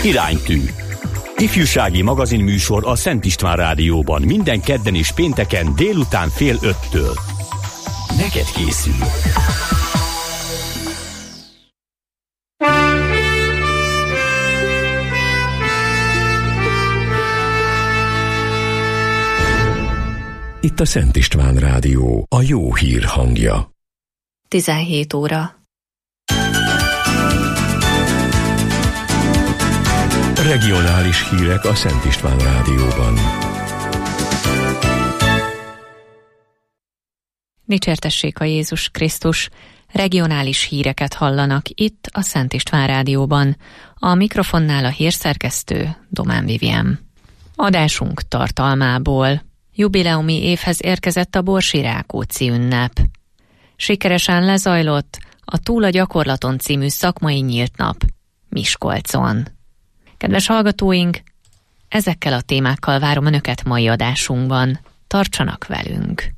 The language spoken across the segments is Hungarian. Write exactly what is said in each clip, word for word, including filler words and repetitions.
Iránytű. Ifjúsági magazinműsor a Szent István Rádióban minden kedden és pénteken délután fél öttől. Neked készül. Itt a Szent István Rádió, a jó hír hangja. tizenhét óra. Regionális hírek a Szent István Rádióban. Dicsértessék a Jézus Krisztus! Regionális híreket hallanak itt a Szent István Rádióban. A mikrofonnál a hírszerkesztő Domán Vivien. Adásunk tartalmából. Jubileumi évhez érkezett a Borsi Rákóczi ünnep. Sikeresen lezajlott a Túl a gyakorlaton című szakmai nyílt nap Miskolcon. Kedves hallgatóink, ezekkel a témákkal várom Önöket mai adásunkban. Tartsanak velünk!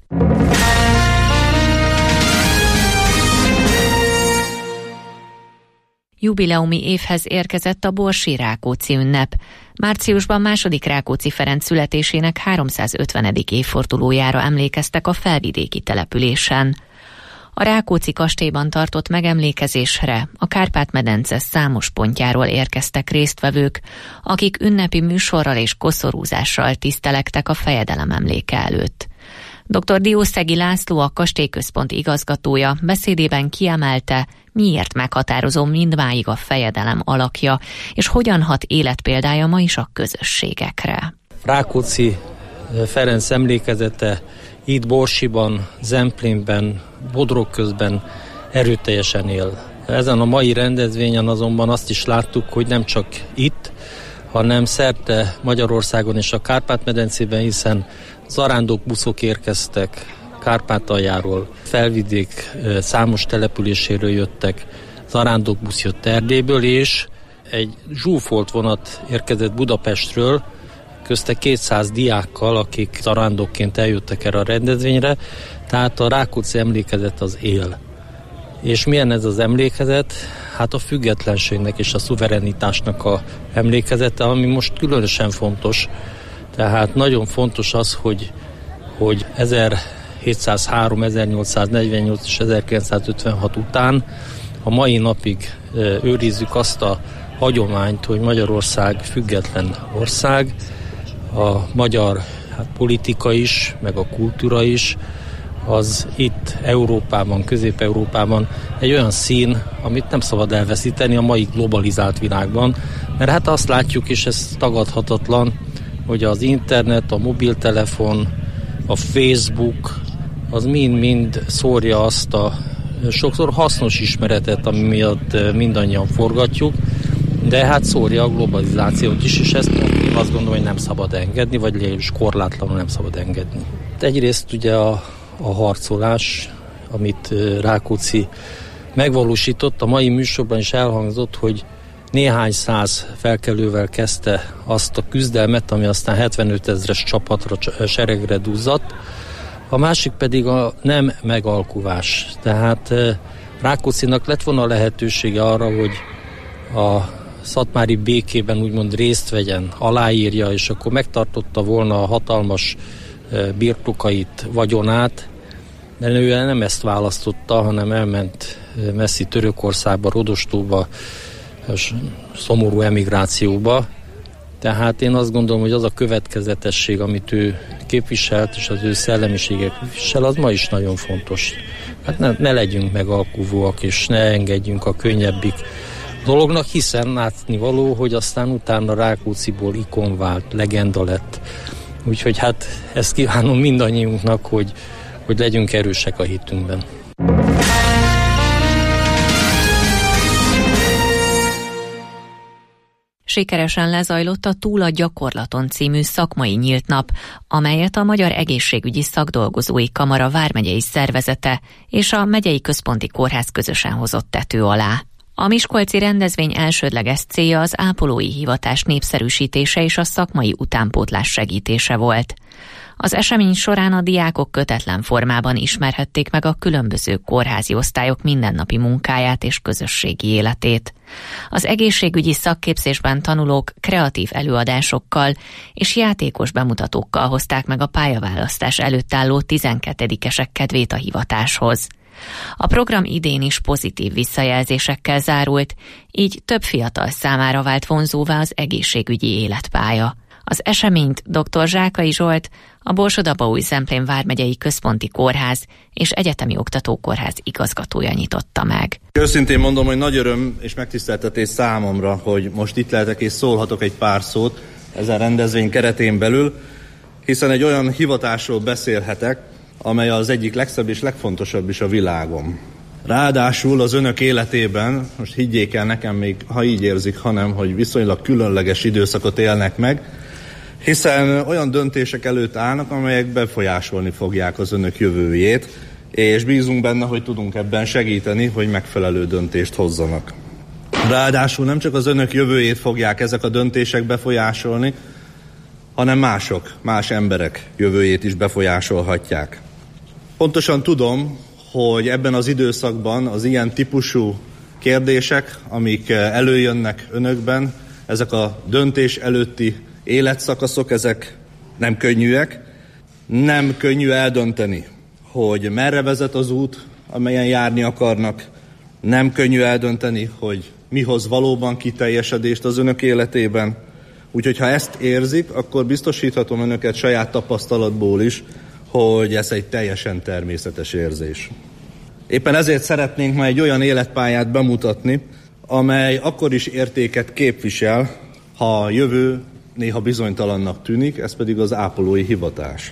Jubileumi évhez érkezett a Borsi Rákóczi ünnep. Márciusban második Rákóczi Ferenc születésének háromszázötvenedik évfordulójára emlékeztek a felvidéki településen. A Rákóczi kastélyban tartott megemlékezésre a Kárpát-medence számos pontjáról érkeztek résztvevők, akik ünnepi műsorral és koszorúzással tisztelektek a fejedelem emléke előtt. doktor Diószegi László, a kastélyközpont igazgatója beszédében kiemelte, miért meghatározó mindmáig a fejedelem alakja, és hogyan hat életpéldája ma is a közösségekre. Rákóczi Ferenc emlékezete itt Borsiban, Zemplénben, Bodrogközben erőteljesen él. Ezen a mai rendezvényen azonban azt is láttuk, hogy nem csak itt, hanem szerte Magyarországon és a Kárpát-medencében, hiszen zarándokbuszok érkeztek Kárpátaljáról, Felvidék számos településéről jöttek, zarándokbusz jött Erdélyből, és egy zsúfolt vonat érkezett Budapestről, közte kétszáz diákkal, akik zarándokként eljöttek erre a rendezvényre, tehát a Rákóczi emlékezet az él. És milyen ez az emlékezet? Hát a függetlenségnek és a szuverenitásnak a emlékezete, ami most különösen fontos. Tehát nagyon fontos az, hogy, hogy ezerhétszázhárom, ezernyolcszáznegyvennyolc és ezerkilencszázötvenhat után a mai napig őrizzük azt a hagyományt, hogy Magyarország független ország, a magyar hát, politika is, meg a kultúra is, az itt Európában, Közép-Európában egy olyan szín, amit nem szabad elveszíteni a mai globalizált világban, mert hát azt látjuk, és ez tagadhatatlan, hogy az internet, a mobiltelefon, a Facebook, az mind-mind szórja azt a sokszor hasznos ismeretet, ami miatt mindannyian forgatjuk, de hát szórja a globalizációt is, és ezt én azt gondolom, hogy nem szabad engedni, vagy legalábbis korlátlanul nem szabad engedni. Egyrészt ugye a, a harcolás, amit Rákóczi megvalósított, a mai műsorban is elhangzott, hogy néhány száz felkelővel kezdte azt a küzdelmet, ami aztán hetvenöt ezres csapatra, seregre duzzadt. A másik pedig a nem megalkuvás. Tehát Rákóczinak lett volna lehetősége arra, hogy a szatmári békében úgymond részt vegyen, aláírja, és akkor megtartotta volna a hatalmas birtokait, vagyonát, de ő nem ezt választotta, hanem elment messzi Törökországba, Rodostóba, szomorú emigrációba. Tehát én azt gondolom, hogy az a következetesség, amit ő képviselt, és az ő szellemisége képvisel, az ma is nagyon fontos. Hát ne, ne legyünk megalkuvóak, és ne engedjünk a könnyebbik dolognak, hiszen látnivaló, hogy aztán utána Rákócziból ikon vált, legenda lett. Úgyhogy hát ezt kívánom mindannyiunknak, hogy, hogy legyünk erősek a hitünkben. Sikeresen lezajlott a Túl a gyakorlaton című szakmai nyílt nap, amelyet a Magyar Egészségügyi Szakdolgozói Kamara vármegyei szervezete és a Megyei Központi Kórház közösen hozott tető alá. A miskolci rendezvény elsődleges célja az ápolói hivatás népszerűsítése és a szakmai utánpótlás segítése volt. Az esemény során a diákok kötetlen formában ismerhették meg a különböző kórházi osztályok mindennapi munkáját és közösségi életét. Az egészségügyi szakképzésben tanulók kreatív előadásokkal és játékos bemutatókkal hozták meg a pályaválasztás előtt álló tizenkettedikesek kedvét a hivatáshoz. A program idén is pozitív visszajelzésekkel zárult, így több fiatal számára vált vonzóvá az egészségügyi életpálya. Az eseményt dr. Zsákai Zsolt, a Borsod-Abaúj-Zemplén vármegyei központi kórház és egyetemi oktatókórház igazgatója nyitotta meg. Őszintén mondom, hogy nagy öröm és megtiszteltetés számomra, hogy most itt lehetek és szólhatok egy pár szót ezen rendezvény keretén belül, hiszen egy olyan hivatásról beszélhetek, amely az egyik legszebb és legfontosabb is a világon. Ráadásul az önök életében, most higgyék el nekem még, ha így érzik, hanem, hogy viszonylag különleges időszakot élnek meg, hiszen olyan döntések előtt állnak, amelyek befolyásolni fogják az önök jövőjét, és bízunk benne, hogy tudunk ebben segíteni, hogy megfelelő döntést hozzanak. Ráadásul nem csak az önök jövőjét fogják ezek a döntések befolyásolni, hanem mások, más emberek jövőjét is befolyásolhatják. Pontosan tudom, hogy ebben az időszakban az ilyen típusú kérdések, amik előjönnek önökben, ezek a döntés előtti életszakaszok, ezek nem könnyűek. Nem könnyű eldönteni, hogy merre vezet az út, amelyen járni akarnak. Nem könnyű eldönteni, hogy mi hoz valóban kiteljesedést az önök életében. Úgyhogy ha ezt érzik, akkor biztosíthatom önöket saját tapasztalatból is, hogy ez egy teljesen természetes érzés. Éppen ezért szeretnénk ma egy olyan életpályát bemutatni, amely akkor is értéket képvisel, ha a jövő néha bizonytalannak tűnik, ez pedig az ápolói hivatás.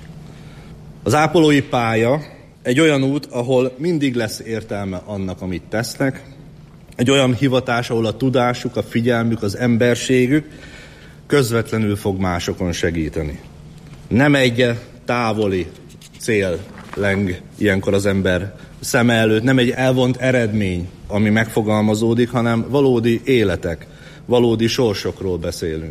Az ápolói pálya egy olyan út, ahol mindig lesz értelme annak, amit tesznek, egy olyan hivatás, ahol a tudásuk, a figyelmük, az emberségük közvetlenül fog másokon segíteni. Nem egy távoli cél leng ilyenkor az ember szeme előtt, nem egy elvont eredmény, ami megfogalmazódik, hanem valódi életek, valódi sorsokról beszélünk.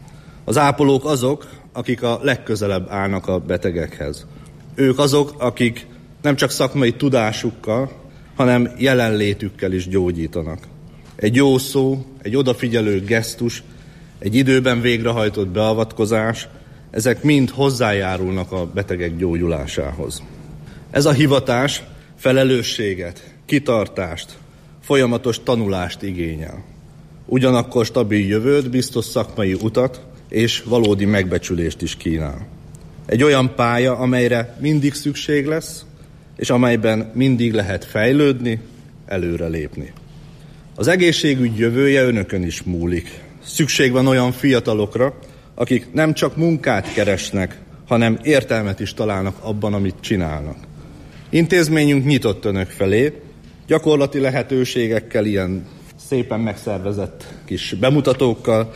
Az ápolók azok, akik a legközelebb állnak a betegekhez. Ők azok, akik nem csak szakmai tudásukkal, hanem jelenlétükkel is gyógyítanak. Egy jó szó, egy odafigyelő gesztus, egy időben végrehajtott beavatkozás, ezek mind hozzájárulnak a betegek gyógyulásához. Ez a hivatás felelősséget, kitartást, folyamatos tanulást igényel. Ugyanakkor stabil jövőt, biztos szakmai utat és valódi megbecsülést is kínál. Egy olyan pálya, amelyre mindig szükség lesz, és amelyben mindig lehet fejlődni, előrelépni. Az egészségügy jövője önökön is múlik. Szükség van olyan fiatalokra, akik nem csak munkát keresnek, hanem értelmet is találnak abban, amit csinálnak. Intézményünk nyitott önök felé, gyakorlati lehetőségekkel, ilyen szépen megszervezett kis bemutatókkal,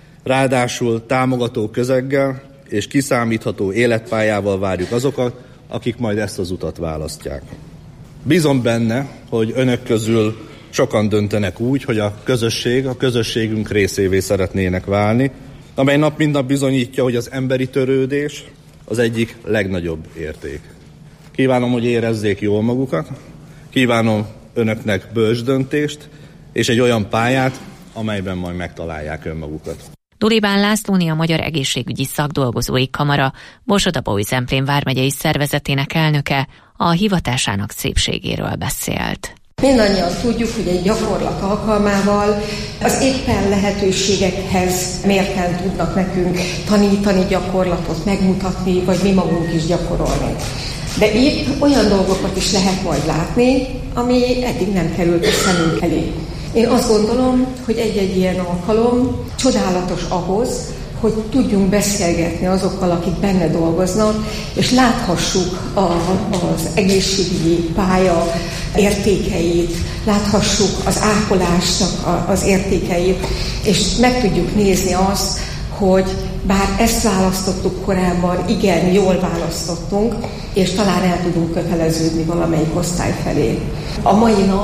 ráadásul támogató közeggel és kiszámítható életpályával várjuk azokat, akik majd ezt az utat választják. Bízom benne, hogy önök közül sokan döntenek úgy, hogy a közösség, a közösségünk részévé szeretnének válni, amely nap mint nap bizonyítja, hogy az emberi törődés az egyik legnagyobb érték. Kívánom, hogy érezzék jól magukat, kívánom önöknek bölcs döntést, és egy olyan pályát, amelyben majd megtalálják önmagukat. Dulibán Lászlóné, a Magyar Egészségügyi Szakdolgozói Kamara Borsod-Abaúj-Zemplén vármegyei szervezetének elnöke a hivatásának szépségéről beszélt. Mindannyian tudjuk, hogy egy gyakorlat alkalmával az éppen lehetőségekhez mérten tudnak nekünk tanítani, gyakorlatot megmutatni, vagy mi magunk is gyakorolni. De itt olyan dolgokat is lehet majd látni, ami eddig nem került a szemünk elé. Én azt gondolom, hogy egy-egy ilyen alkalom csodálatos ahhoz, hogy tudjunk beszélgetni azokkal, akik benne dolgoznak, és láthassuk a, az egészségügyi pálya értékeit, láthassuk az ápolásnak az értékeit, és meg tudjuk nézni azt, hogy bár ezt választottuk korábban, igen, jól választottunk, és talán el tudunk köteleződni valamelyik osztály felé. A mai nap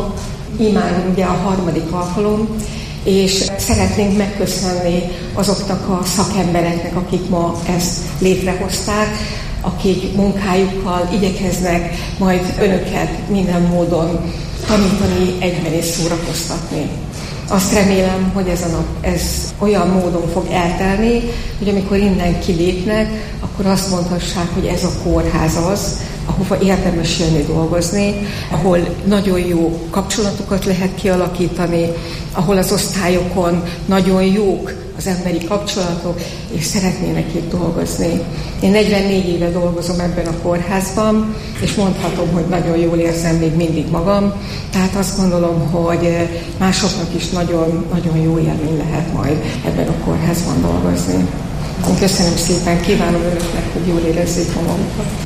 Imáron ugye a harmadik alkalom, és szeretnénk megköszönni azoknak a szakembereknek, akik ma ezt létrehozták, akik munkájukkal igyekeznek majd önöket minden módon tanítani, egyben és szórakoztatni. Azt remélem, hogy ez a nap ez olyan módon fog eltelni, hogy amikor innen kilépnek, akkor azt mondhassák, hogy ez a kórház az, ahova érdemes jönni dolgozni, ahol nagyon jó kapcsolatokat lehet kialakítani, ahol az osztályokon nagyon jók az emberi kapcsolatok, és szeretnének itt dolgozni. Én negyvennégy éve dolgozom ebben a kórházban, és mondhatom, hogy nagyon jól érzem még mindig magam, tehát azt gondolom, hogy másoknak is nagyon, nagyon jó élmény lehet majd ebben a kórházban dolgozni. Én köszönöm szépen, kívánom önöknek, hogy jól érezzék magukat.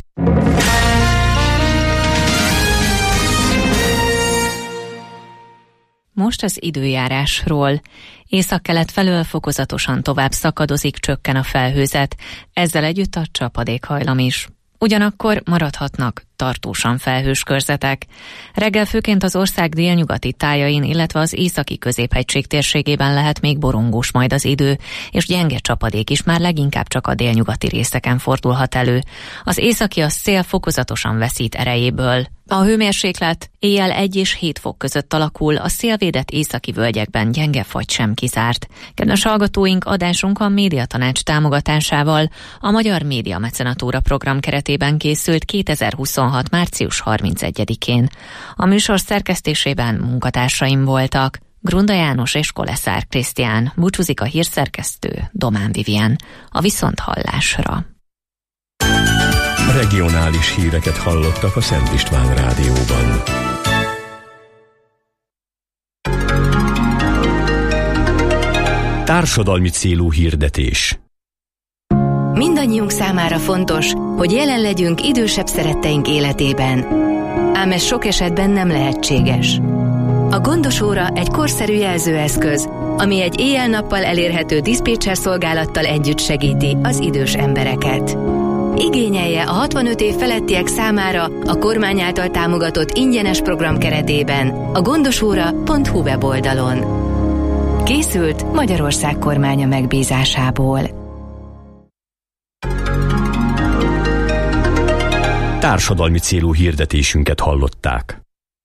Most az időjárásról. Északkelet felől fokozatosan tovább szakadozik, csökken a felhőzet, ezzel együtt a csapadékhajlam is. Ugyanakkor maradhatnak tartósan felhős körzetek. Reggel főként az ország délnyugati tájain, illetve az északi középhegység térségében lehet még borongós majd az idő, és gyenge csapadék is már leginkább csak a délnyugati részeken fordulhat elő. Az északi a szél fokozatosan veszít erejéből. A hőmérséklet éjjel egy és hét fok között alakul, a szélvédett északi völgyekben gyenge fagy sem kizárt. Kedves hallgatóink, adásunk a Médiatanács támogatásával a Magyar Média Mecenatúra program keretében készült kétezer-huszonhat. március harmincegyedikén. A műsor szerkesztésében munkatársaim voltak Grunda János és Koleszár Krisztián, búcsúzik a hírszerkesztő Domán Vivien. A viszonthallásra. Regionális híreket hallottak a Szent István Rádióban. Társadalmi célú hirdetés. Mindannyiunk számára fontos, hogy jelen legyünk idősebb szeretteink életében. Ám ez sok esetben nem lehetséges. A Gondos óra egy korszerű jelzőeszköz, ami egy éjjel-nappal elérhető diszpécser szolgálattal együtt segíti az idős embereket. Igényelje a hatvanöt év felettiek számára a kormány által támogatott ingyenes program keretében a gondosóra pont hu weboldalon. Készült Magyarország kormánya megbízásából. Társadalmi célú hirdetésünket hallották.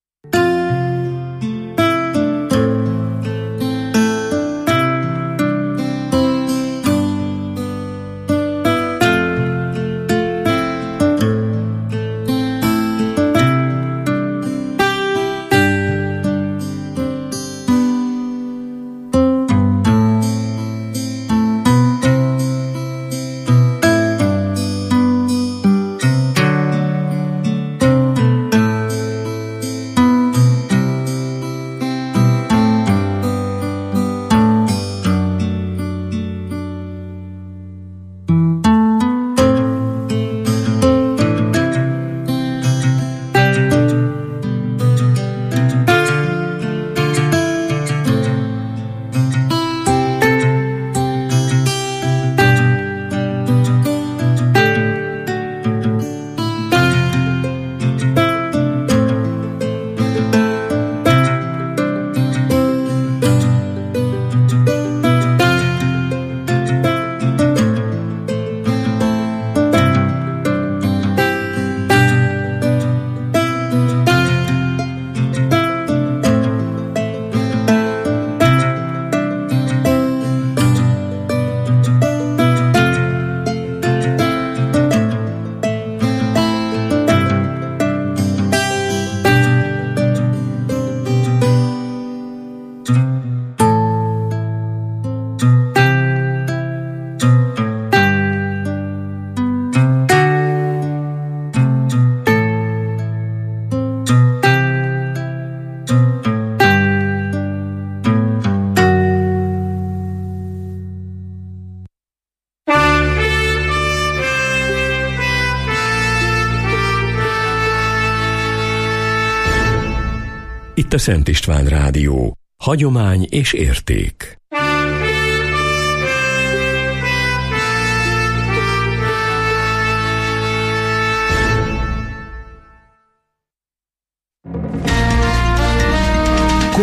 Itt a Szent István Rádió. Hagyomány és érték.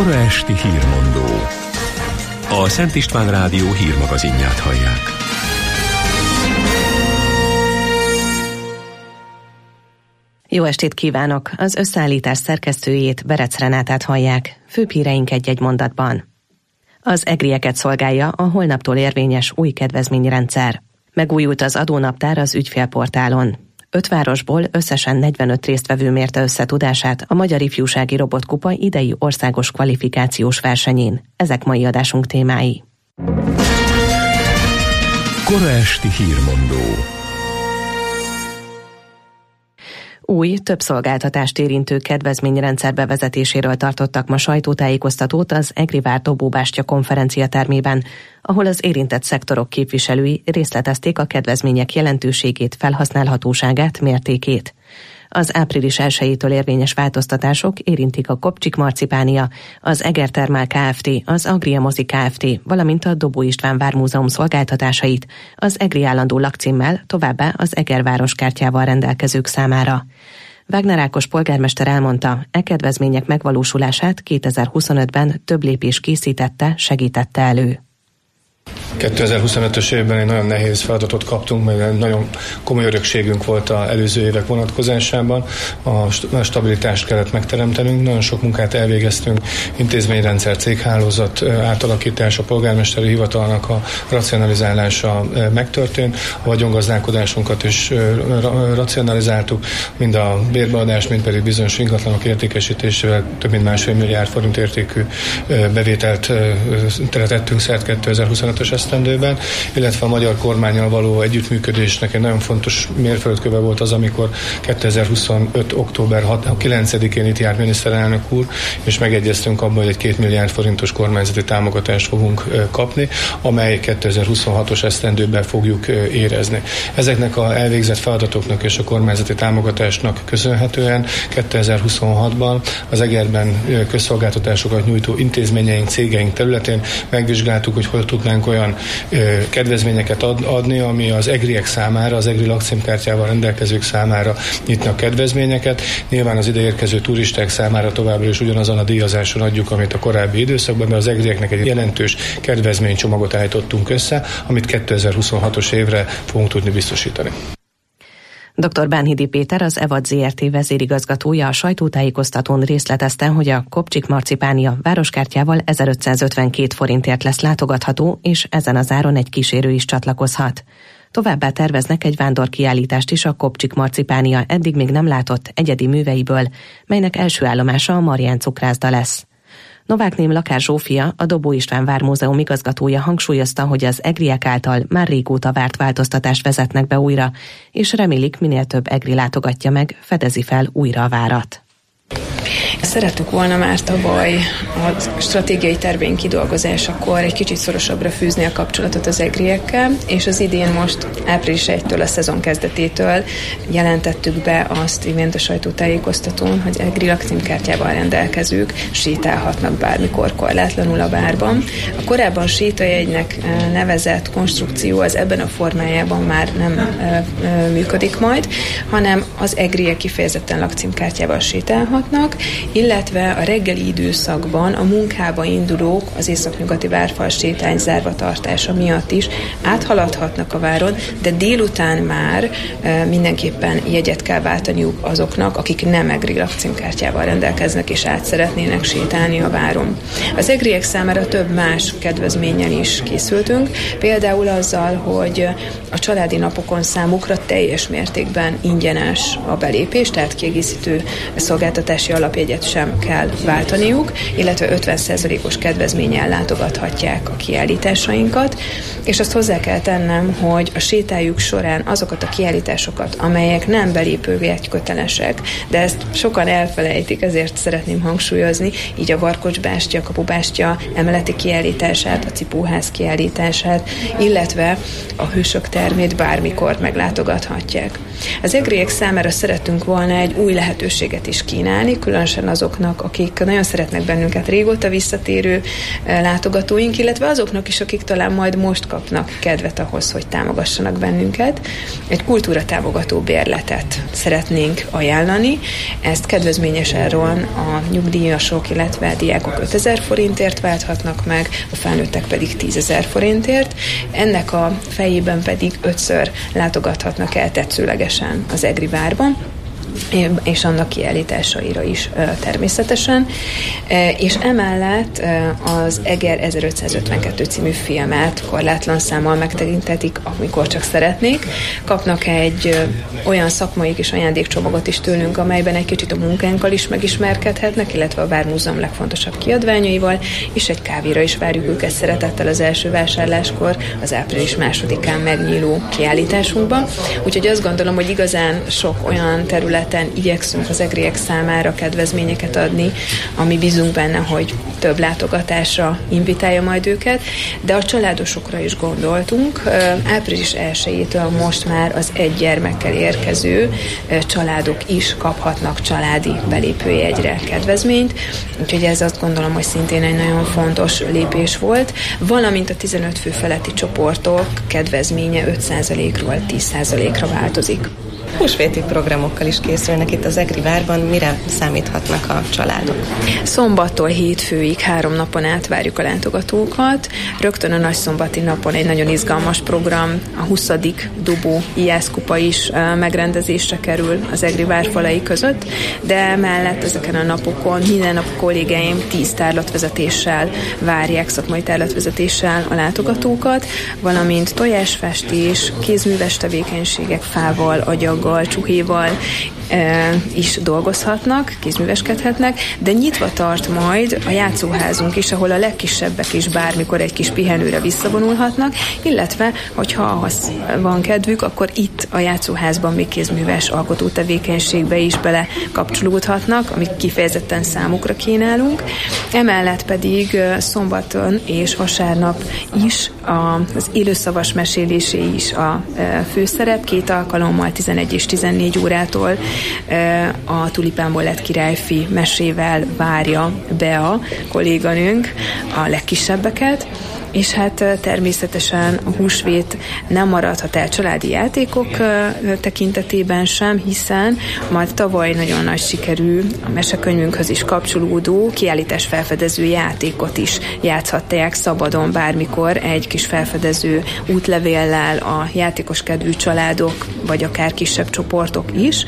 Kora esti hírmondó. A Szent István Rádió hírmagazinját hallják. Jó estét kívánok! Az összeállítás szerkesztőjét, Berec Renátát hallják. Főbb híreink egy-egy mondatban. Az egrieket szolgálja a holnaptól érvényes új kedvezményrendszer. Megújult az adónaptár az ügyfélportálon. Öt városból összesen negyvenöt résztvevő mérte össze tudását a Magyar Ifjúsági Robotkupa idei országos kvalifikációs versenyén. Ezek mai adásunk témái. Kora esti hírmondó. Új, több szolgáltatást érintő kedvezményrendszer bevezetéséről tartottak ma sajtótájékoztatót az Egrivár Dobóbástya konferenciatermében, ahol az érintett szektorok képviselői részletezték a kedvezmények jelentőségét, felhasználhatóságát, mértékét. Az április elsejétől érvényes változtatások érintik a Kopcsik Marcipánia, az Egertermál Kft., az Agria Mozi Kft., valamint a Dobó István Vármúzeum szolgáltatásait, az egri állandó lakcímmel, továbbá az Eger városkártyával rendelkezők számára. Wagner Ákos polgármester elmondta, e kedvezmények megvalósulását kétezer-huszonötben több lépés készítette, segítette elő. kétezer-huszonötös évben egy nagyon nehéz feladatot kaptunk, mert nagyon komoly örökségünk volt az előző évek vonatkozásában. A stabilitást kellett megteremtenünk, nagyon sok munkát elvégeztünk, intézményrendszer, céghálózat átalakítása, a polgármesteri hivatalnak a racionalizálása megtörtént, a vagyongazdálkodásunkat is racionalizáltuk, mind a bérbeadás, mind pedig bizonyos ingatlanok értékesítésével több mint másfél milliárd forint értékű bevételt tettünk szert kétezer-huszonötös esztendőben, illetve a magyar kormánnyal való együttműködésnek egy nagyon fontos mérföldköve volt az, amikor kétezer-huszonöt október kilencedikén itt járt miniszterelnök úr, és megegyeztünk abban, hogy egy két milliárd forintos kormányzati támogatást fogunk kapni, amely kétezer-huszonhatos esztendőben fogjuk érezni. Ezeknek a elvégzett feladatoknak és a kormányzati támogatásnak köszönhetően kétezer-huszonhatban az Egerben közszolgáltatásokat nyújtó intézményeink, cégeink területén megvizsgáltuk, hogy hol tudnánk olyan ö, kedvezményeket ad, adni, ami az egriek számára, az egri lakcímkártyával rendelkezők számára nyitnak kedvezményeket. Nyilván az ideérkező turisták számára továbbra is ugyanazon a díjazáson adjuk, amit a korábbi időszakban, de az egrieknek egy jelentős kedvezménycsomagot állítottunk össze, amit kétezer-huszonhatos évre fogunk tudni biztosítani. doktor Bánhidi Péter, az EVAD zé er té vezérigazgatója a sajtótájékoztatón részletezte, hogy a Kopcsik Marcipánia városkártyával ezerötszázötvenkét forintért lesz látogatható, és ezen az áron egy kísérő is csatlakozhat. Továbbá terveznek egy vándorkiállítást is a Kopcsik Marcipánia eddig még nem látott egyedi műveiből, melynek első állomása a Marján cukrászda lesz. Novák-Ném Lakár Zsófia, a Dobó István Vármúzeum igazgatója hangsúlyozta, hogy az egriek által már régóta várt változtatást vezetnek be újra, és remélik, minél több egri látogatja meg, fedezi fel újra a várat. Szerettük volna már tavaly a stratégiai terveink kidolgozásakor egy kicsit szorosabbra fűzni a kapcsolatot az egriekkel, és az idén most április elsejétől, a szezon kezdetétől jelentettük be azt imént a sajtótájékoztatón, hogy egri lakcímkártyával rendelkezők sétálhatnak bármikor korlátlanul a várban. A korábban sétajegynek nevezett konstrukció az ebben a formájában már nem működik majd, hanem az egriek kifejezetten lakcímkártyával sétálhatnak, illetve a reggeli időszakban a munkába indulók az északnyugati várfal sétány zárva tartása miatt is áthaladhatnak a váron, de délután már e, mindenképpen jegyet kell váltaniuk azoknak, akik nem egri lakcímkártyával rendelkeznek és át szeretnének sétálni a váron. Az egriek számára több más kedvezménnyel is készültünk, például azzal, hogy a családi napokon számukra teljes mértékben ingyenes a belépés, tehát kiegészítő szolgáltatási alapjegyet sem kell váltaniuk, illetve ötven százalékos kedvezménnyel látogathatják a kiállításainkat, és azt hozzá kell tennem, hogy a sétájuk során azokat a kiállításokat, amelyek nem belépőjegy kötelesek, de ezt sokan elfelejtik, ezért szeretném hangsúlyozni, így a Varkocsbástya, Kapubástya emeleti kiállítását, a Cipóház kiállítását, illetve a Hősök termét bármikor meglátogathatják. Az egriek számára szerettünk volna egy új lehetőséget is kínálni, különösen természetesen azoknak, akik nagyon szeretnek bennünket, régóta visszatérő látogatóink, illetve azoknak is, akik talán majd most kapnak kedvet ahhoz, hogy támogassanak bennünket. Egy kultúra támogató bérletet szeretnénk ajánlani. Ezt kedvezményes áron a nyugdíjasok, illetve a diákok ötezer forintért válthatnak meg, a felnőttek pedig tízezer forintért. Ennek a fejében pedig ötször látogathatnak el tetszőlegesen az Egri várban, és annak kiállításaira is természetesen. És emellett az Eger ezerötszázötvenkettő című filmet korlátlan számmal megtekintetik, amikor csak szeretnék. Kapnak egy olyan szakmai és ajándékcsomagot is tőlünk, amelyben egy kicsit a munkánkkal is megismerkedhetnek, illetve a Vármúzeum legfontosabb kiadványaival, és egy kávéra is várjuk őket szeretettel az első vásárláskor, az április másodikán megnyíló kiállításunkban. Úgyhogy azt gondolom, hogy igazán sok olyan terület igyekszünk az egriek számára kedvezményeket adni, ami bízunk benne, hogy több látogatásra invitálja majd őket, de a családosokra is gondoltunk. április elsejétől most már az egy gyermekkel érkező családok is kaphatnak családi belépőjegyre kedvezményt, úgyhogy ez azt gondolom, hogy szintén egy nagyon fontos lépés volt, valamint a tizenöt fő feletti csoportok kedvezménye öt százalékról tíz százalékra változik. Húsvéti programokkal is készülnek itt az Egri várban. Mire számíthatnak a családok? Szombattól hétfőig három napon át várjuk a látogatókat. Rögtön a nagyszombati napon egy nagyon izgalmas program, a huszadik Dobó Ijászkupa is megrendezésre kerül az Egri vár falai között, de mellett ezeken a napokon minden nap kollégáim tíz tárlatvezetéssel várják, szakmai tárlatvezetéssel a látogatókat, valamint tojásfestés, kézműves tevékenységek fával, agyaggal, csuhéval e, is dolgozhatnak, kézműveskedhetnek, de nyitva tart majd a játszóházunk is, ahol a legkisebbek is bármikor egy kis pihenőre visszavonulhatnak, illetve, hogyha ahhoz van kedvük, akkor itt a játszóházban még kézműves alkotó tevékenységbe is bele kapcsolódhatnak, amit kifejezetten számukra kínálunk. Emellett pedig szombaton és vasárnap is az élőszavas mesélésé is a főszerep, két alkalommal tizenegy és tizennégy órától a Tulipánból lett királyfi mesével várja be a kolléganőnk a legkisebbeket, és hát természetesen a húsvét nem maradhat el családi játékok tekintetében sem, hiszen már tavaly nagyon nagy sikerű a mesekönyvünkhöz is kapcsolódó kiállítás felfedező játékot is játszhatják szabadon bármikor egy kis felfedező útlevéllel a játékos kedvű családok, vagy akár kisebb csoportok is.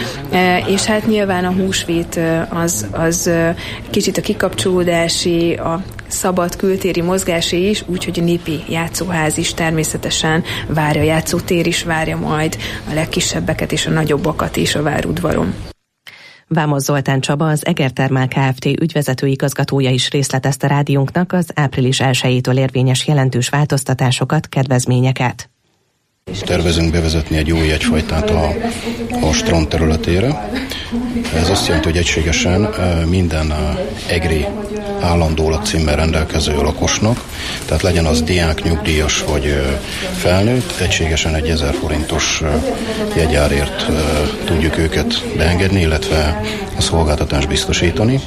És hát nyilván a húsvét az, az kicsit a kikapcsolódási, a szabad kültéri mozgásé is, úgyhogy a népi játszóház is természetesen várja, a játszótér is várja majd a legkisebbeket és a nagyobbakat is a várudvaron. Vámos Zoltán Csaba, az Egertermál Kft. Ügyvezető igazgatója is részletezte rádiónknak az április elsejétől érvényes jelentős változtatásokat, kedvezményeket. Tervezünk bevezetni egy új jegyfajtát a, a strand területére. Ez azt jelenti, hogy egységesen minden egri állandó lakcímmel rendelkező lakosnak, tehát legyen az diák, nyugdíjas vagy felnőtt, egységesen egy ezer forintos jegyárért tudjuk őket beengedni, illetve a szolgáltatást biztosítani.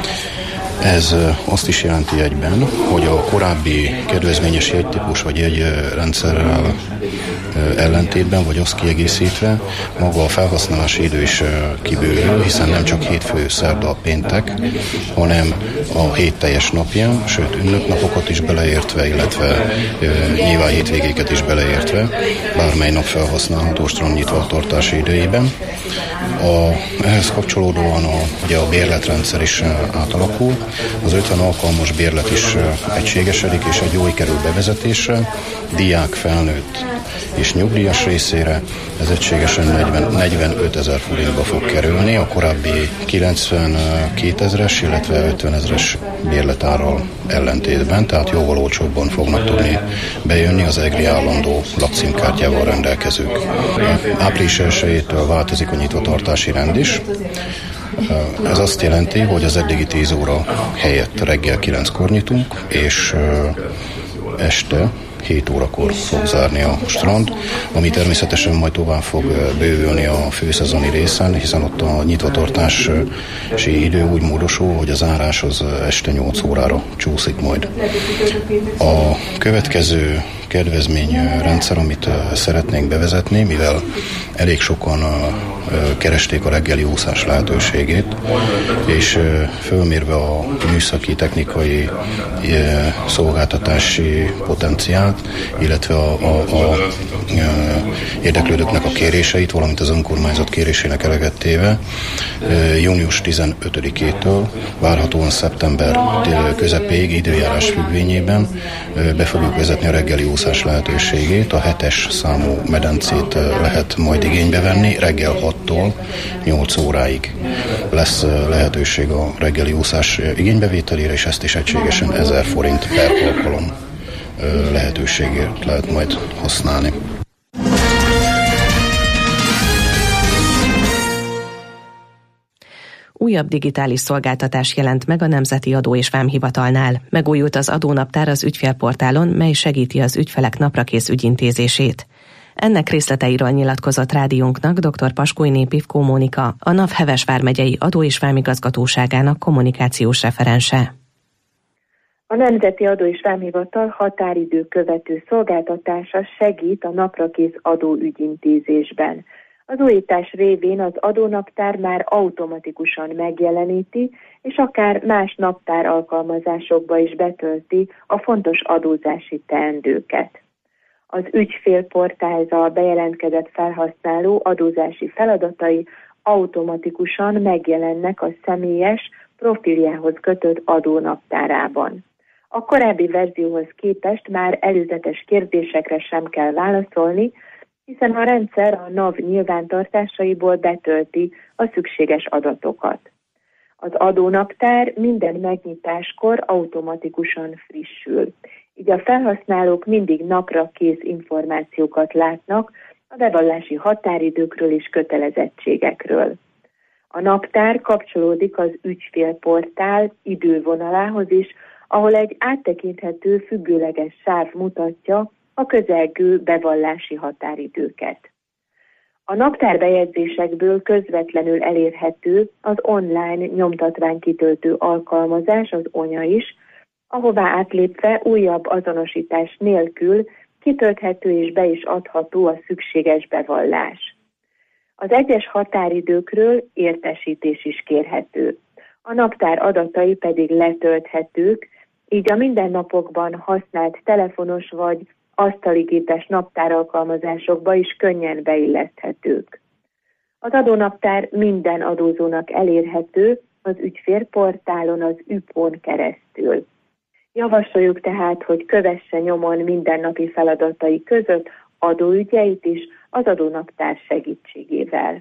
Ez azt is jelenti egyben, hogy a korábbi kedvezményes jegytípus vagy jegyrendszerrel ellentétben, vagy azt kiegészítve maga a felhasználási idő is kibővül, hiszen nem csak hétfő, szerda, péntek, hanem a hét teljes napján, sőt ünnepnapokat is beleértve, illetve nyilván hétvégéket is beleértve, bármely nap felhasználható strand nyitva tartási idejében. A, ehhez kapcsolódóan a, ugye a bérletrendszer is átalakul, az ötven alkalmas bérlet is egységesedik, és egy új kerül bevezetésre, diák, felnőtt és nyugdíjas részére ez egységesen negyven, negyvenöt ezer forintba fog kerülni, a korábbi kilencvenkét ezres, illetve ötven ezres bérletárral ellentétben, tehát jóval olcsóbban fognak tudni bejönni az egri állandó lakcímkártyával rendelkezők. április elsejétől változik a nyitvatartási rend is. Ez azt jelenti, hogy az eddigi tíz óra helyett reggel kilenckor nyitunk, és este hét órakor fog zárni a strand, ami természetesen majd tovább fog bővülni a főszezoni részen, hiszen ott a nyitvatartási idő úgy módosul, hogy a zárás az este nyolc órára csúszik majd. A következő kedvezményrendszer, amit szeretnénk bevezetni, mivel elég sokan keresték a reggeli úszás lehetőségét, és fölmérve a műszaki, technikai szolgáltatási potenciált, illetve a, a, a, a érdeklődőknek a kéréseit, valamint az önkormányzat kérésének eleget téve, június tizenötödikétől várhatóan szeptember közepéig időjárás függvényében be fogjuk vezetni a reggeli úszás lehetőségét. A hetes számú medencét lehet majd igénybe venni, reggel hattól nyolc óráig lesz lehetőség a reggeli úszás igénybevételére, és ezt is egységesen ezer forint per alkalom lehetőségért lehet majd használni. Újabb digitális szolgáltatás jelent meg a Nemzeti Adó és Vámhivatalnál. Megújult az adónaptár az ügyfélportálon, mely segíti az ügyfelek naprakész ügyintézését. Ennek részleteiről nyilatkozott rádiónknak dr. Paskújné Pivkó Mónika, a NAV Heves vármegyei Adó- és Vámigazgatóságának kommunikációs referense. A Nemzeti Adó és Vámhivatal határidő követő szolgáltatása segít a naprakész adóügyintézésben. Az újítás révén az adónaptár már automatikusan megjeleníti, és akár más naptár alkalmazásokba is betölti a fontos adózási teendőket. Az ügyfélportálra bejelentkezett felhasználó adózási feladatai automatikusan megjelennek a személyes profiljához kötött adónaptárában. A korábbi verzióhoz képest már előzetes kérdésekre sem kell válaszolni, hiszen a rendszer a NAV nyilvántartásaiból betölti a szükséges adatokat. Az adónaptár minden megnyitáskor automatikusan frissül, így a felhasználók mindig napra kész információkat látnak a bevallási határidőkről és kötelezettségekről. A naptár kapcsolódik az ügyfélportál idővonalához is, ahol egy áttekinthető függőleges sáv mutatja a közelgő bevallási határidőket. A naptárbejegyzésekből közvetlenül elérhető az online nyomtatványkitöltő alkalmazás, az onya is, ahová átlépve újabb azonosítás nélkül kitölthető és be is adható a szükséges bevallás. Az egyes határidőkről értesítés is kérhető. A naptár adatai pedig letölthetők, így a mindennapokban használt telefonos vagy asztaligépes naptáralkalmazásokba is könnyen beilleszthetők. Az adónaptár minden adózónak elérhető az ügyfélportálon, az üpon keresztül. Javasoljuk tehát, hogy kövesse nyomon mindennapi feladatai között adóügyeit is az adónaptár segítségével.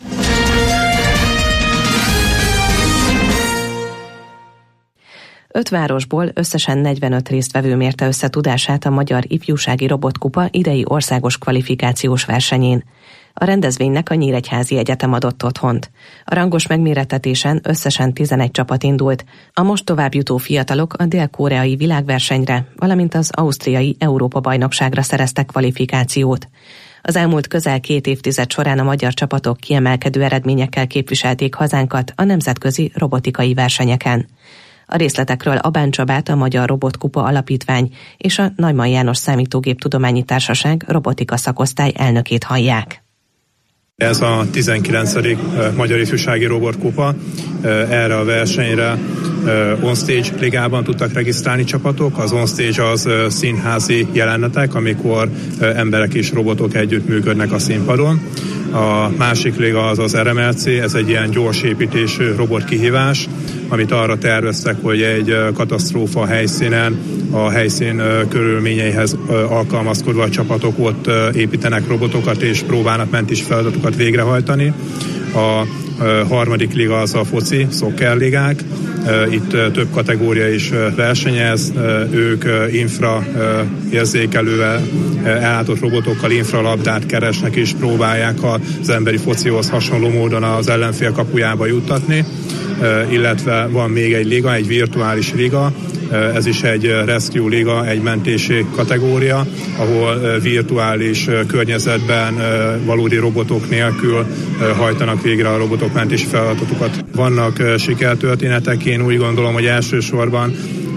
Öt városból összesen negyvenöt résztvevő mérte össze tudását a Magyar Ifjúsági Robotkupa idei országos kvalifikációs versenyén. A rendezvénynek a Nyíregyházi Egyetem adott otthont. A rangos megmérettetésen összesen tizenegy csapat indult. A most továbbjutó fiatalok a dél-koreai világversenyre, valamint az ausztriai Európa-bajnokságra szereztek kvalifikációt. Az elmúlt közel két évtized során a magyar csapatok kiemelkedő eredményekkel képviselték hazánkat a nemzetközi robotikai versenyeken. A részletekről Abán Csabát, a Magyar Robotkupa Alapítvány és a Neumann János Számítógéptudományi Társaság robotika szakosztály elnökét hallják. Ez a tizenkilencedik Magyar Ifjúsági Robotkupa. Erre a versenyre on-stage ligában tudtak regisztrálni csapatok. Az on-stage az színházi jelenetek, amikor emberek és robotok együtt működnek a színpadon. A másik liga az az er em el cé, ez egy ilyen gyors építésű robotkihívás, amit arra terveztek, hogy egy katasztrófa helyszínen a helyszín körülményeihez alkalmazkodva a csapatok ott építenek robotokat és próbálnak mentés feladatokat végrehajtani. A harmadik liga az a foci, szokkerligák. Itt több kategória is versenyez, ők infra érzékelővel ellátott robotokkal infralabdát keresnek és próbálják az emberi focihoz hasonló módon az ellenfél kapujába juttatni, illetve van még egy liga, egy virtuális liga, Ez is egy Rescue Liga, egy mentési kategória, ahol virtuális környezetben valódi robotok nélkül hajtanak végre a robotok mentési feladatokat. Vannak sikertörténetek, én úgy gondolom, hogy elsősorban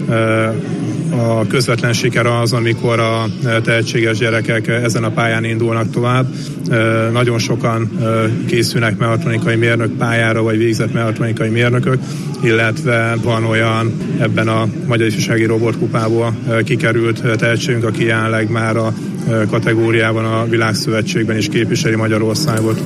a közvetlen siker az, amikor a tehetséges gyerekek ezen a pályán indulnak tovább. Nagyon sokan készülnek mechatronikai mérnök pályára, vagy végzett mechatronikai mérnökök, illetve van olyan ebben a Magyar Ifjúsági Robotkupából kikerült tehetségünk, aki jelenleg már a kategóriában a Világszövetségben is képviseli Magyarországot.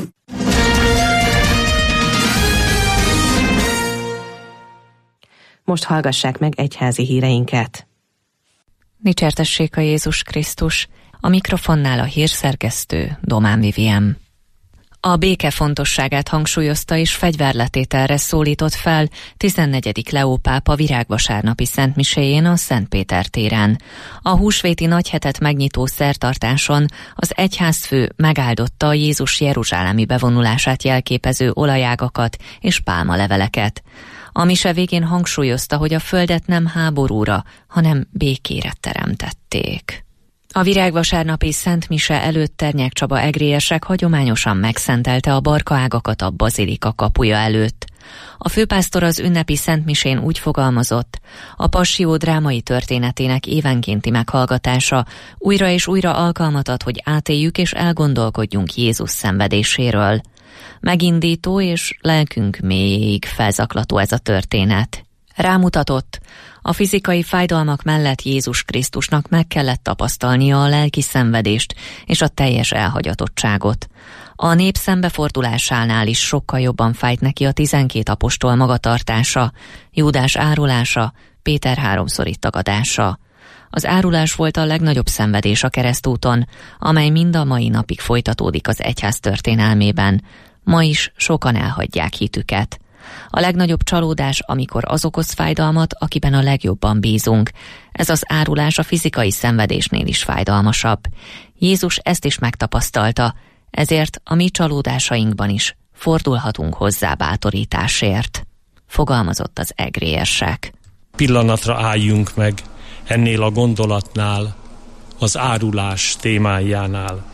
Most hallgassák meg egyházi híreinket. Dicsértessék a Jézus Krisztus, a mikrofonnál a hírszerkesztő Domán Vivien. A béke fontosságát hangsúlyozta és fegyverletételre szólított fel tizennegyedik Leó pápa virágvasárnapi szentmiséjén a Szentpéter téren. A húsvéti nagyhetet megnyitó szertartáson az egyházfő megáldotta a Jézus jeruzsálemi bevonulását jelképező olajágakat és pálmaleveleket. A mise végén hangsúlyozta, hogy a földet nem háborúra, hanem békére teremtették. A virágvasárnapi Szent Mise előtt Ternyák Csaba egrélyesek hagyományosan megszentelte a barkaágakat a bazilika kapuja előtt. A főpásztor az ünnepi Szent Misén úgy fogalmazott: a Passió drámai történetének évenkénti meghallgatása újra és újra alkalmat ad, hogy átéljük és elgondolkodjunk Jézus szenvedéséről. Megindító és lelkünk mélyéig felzaklató ez a történet. Rámutatott, a fizikai fájdalmak mellett Jézus Krisztusnak meg kellett tapasztalnia a lelki szenvedést és a teljes elhagyatottságot. A nép szembefordulásánál is sokkal jobban fájt neki a tizenkét apostol magatartása, Júdás árulása, Péter háromszori tagadása. Az árulás volt a legnagyobb szenvedés a keresztúton, amely mind a mai napig folytatódik az egyház történelmében. Ma is sokan elhagyják hitüket. A legnagyobb csalódás, amikor az okoz fájdalmat, akiben a legjobban bízunk. Ez az árulás a fizikai szenvedésnél is fájdalmasabb. Jézus ezt is megtapasztalta, ezért a mi csalódásainkban is fordulhatunk hozzá bátorításért. Fogalmazott az egrélyesek. Pillanatra álljunk meg ennél a gondolatnál, az árulás témájánál.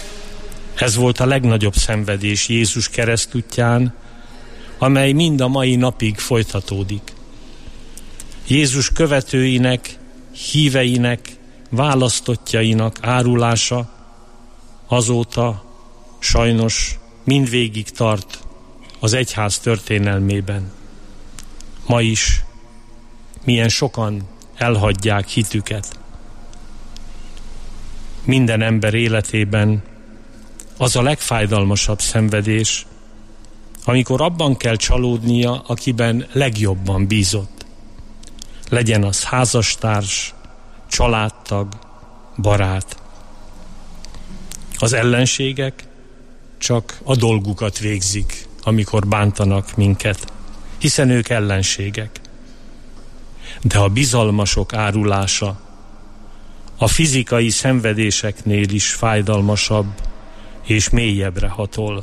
Ez volt a legnagyobb szenvedés Jézus keresztútján, amely mind a mai napig folytatódik. Jézus követőinek, híveinek, választottjainak árulása azóta sajnos mindvégig tart az egyház történelmében. Ma is milyen sokan elhagyják hitüket. Minden ember életében az a legfájdalmasabb szenvedés, amikor abban kell csalódnia, akiben legjobban bízott. Legyen az házastárs, családtag, barát. Az ellenségek csak a dolgukat végzik, amikor bántanak minket, hiszen ők ellenségek. De a bizalmasok árulása a fizikai szenvedéseknél is fájdalmasabb és mélyebbre hatol.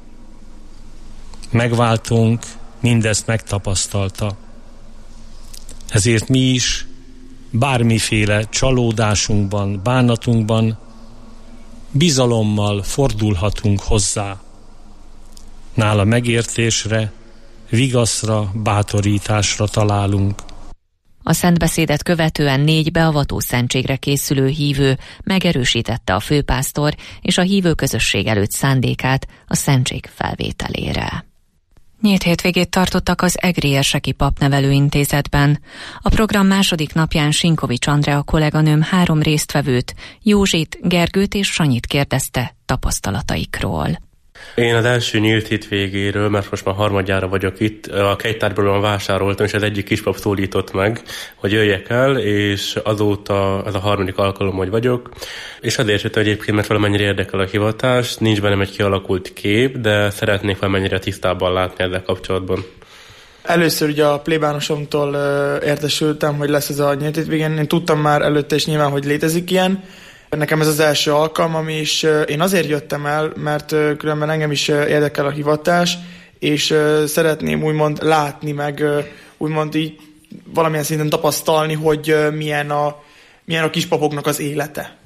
Megváltónk mindezt megtapasztalta. Ezért mi is bármiféle csalódásunkban, bánatunkban bizalommal fordulhatunk hozzá. Nála megértésre, vigaszra, bátorításra találunk. A szentbeszédet követően négy beavató szentségre készülő hívő megerősítette a főpásztor és a hívő közösség előtt szándékát a szentség felvételére. Nyílt hétvégét tartottak az Egrélyeseki Papnevelő Intézetben. A program második napján Sinkovics Andrea kolléganőm három résztvevőt, Józsit, Gergőt és Sanyit kérdezte tapasztalataikról. Én az első nyílt hétvégéről, mert most már harmadjára vagyok itt, a kejtárban vásároltam, és az egyik kispap szólított meg, hogy jöjjek el, és azóta ez a harmadik alkalom, hogy vagyok. És azért jöttem egyébként, mert valamennyire érdekel a hivatás, nincs bennem egy kialakult kép, de szeretnék valamennyire tisztában látni ezzel kapcsolatban. Először ugye a plébánosomtól értesültem, hogy lesz ez a nyílt hétvégén. Én tudtam már előtte is nyilván, hogy létezik ilyen. Nekem ez az első alkalmam, és én azért jöttem el, mert különben engem is érdekel a hivatás, és szeretném úgymond látni, meg úgymond így valamilyen szinten tapasztalni, hogy milyen a, milyen a kispapoknak az élete.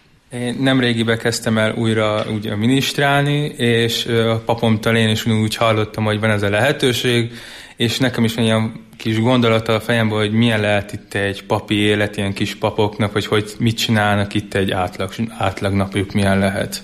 Én nemrégibe kezdtem el újra úgy minisztrálni, és a papomtól én is úgy hallottam, hogy van ez a lehetőség, és nekem is olyan kis gondolata a fejemben, hogy milyen lehet itt egy papi élet, ilyen kis papoknak, hogy, hogy mit csinálnak itt egy átlag, átlag napjuk, milyen lehet.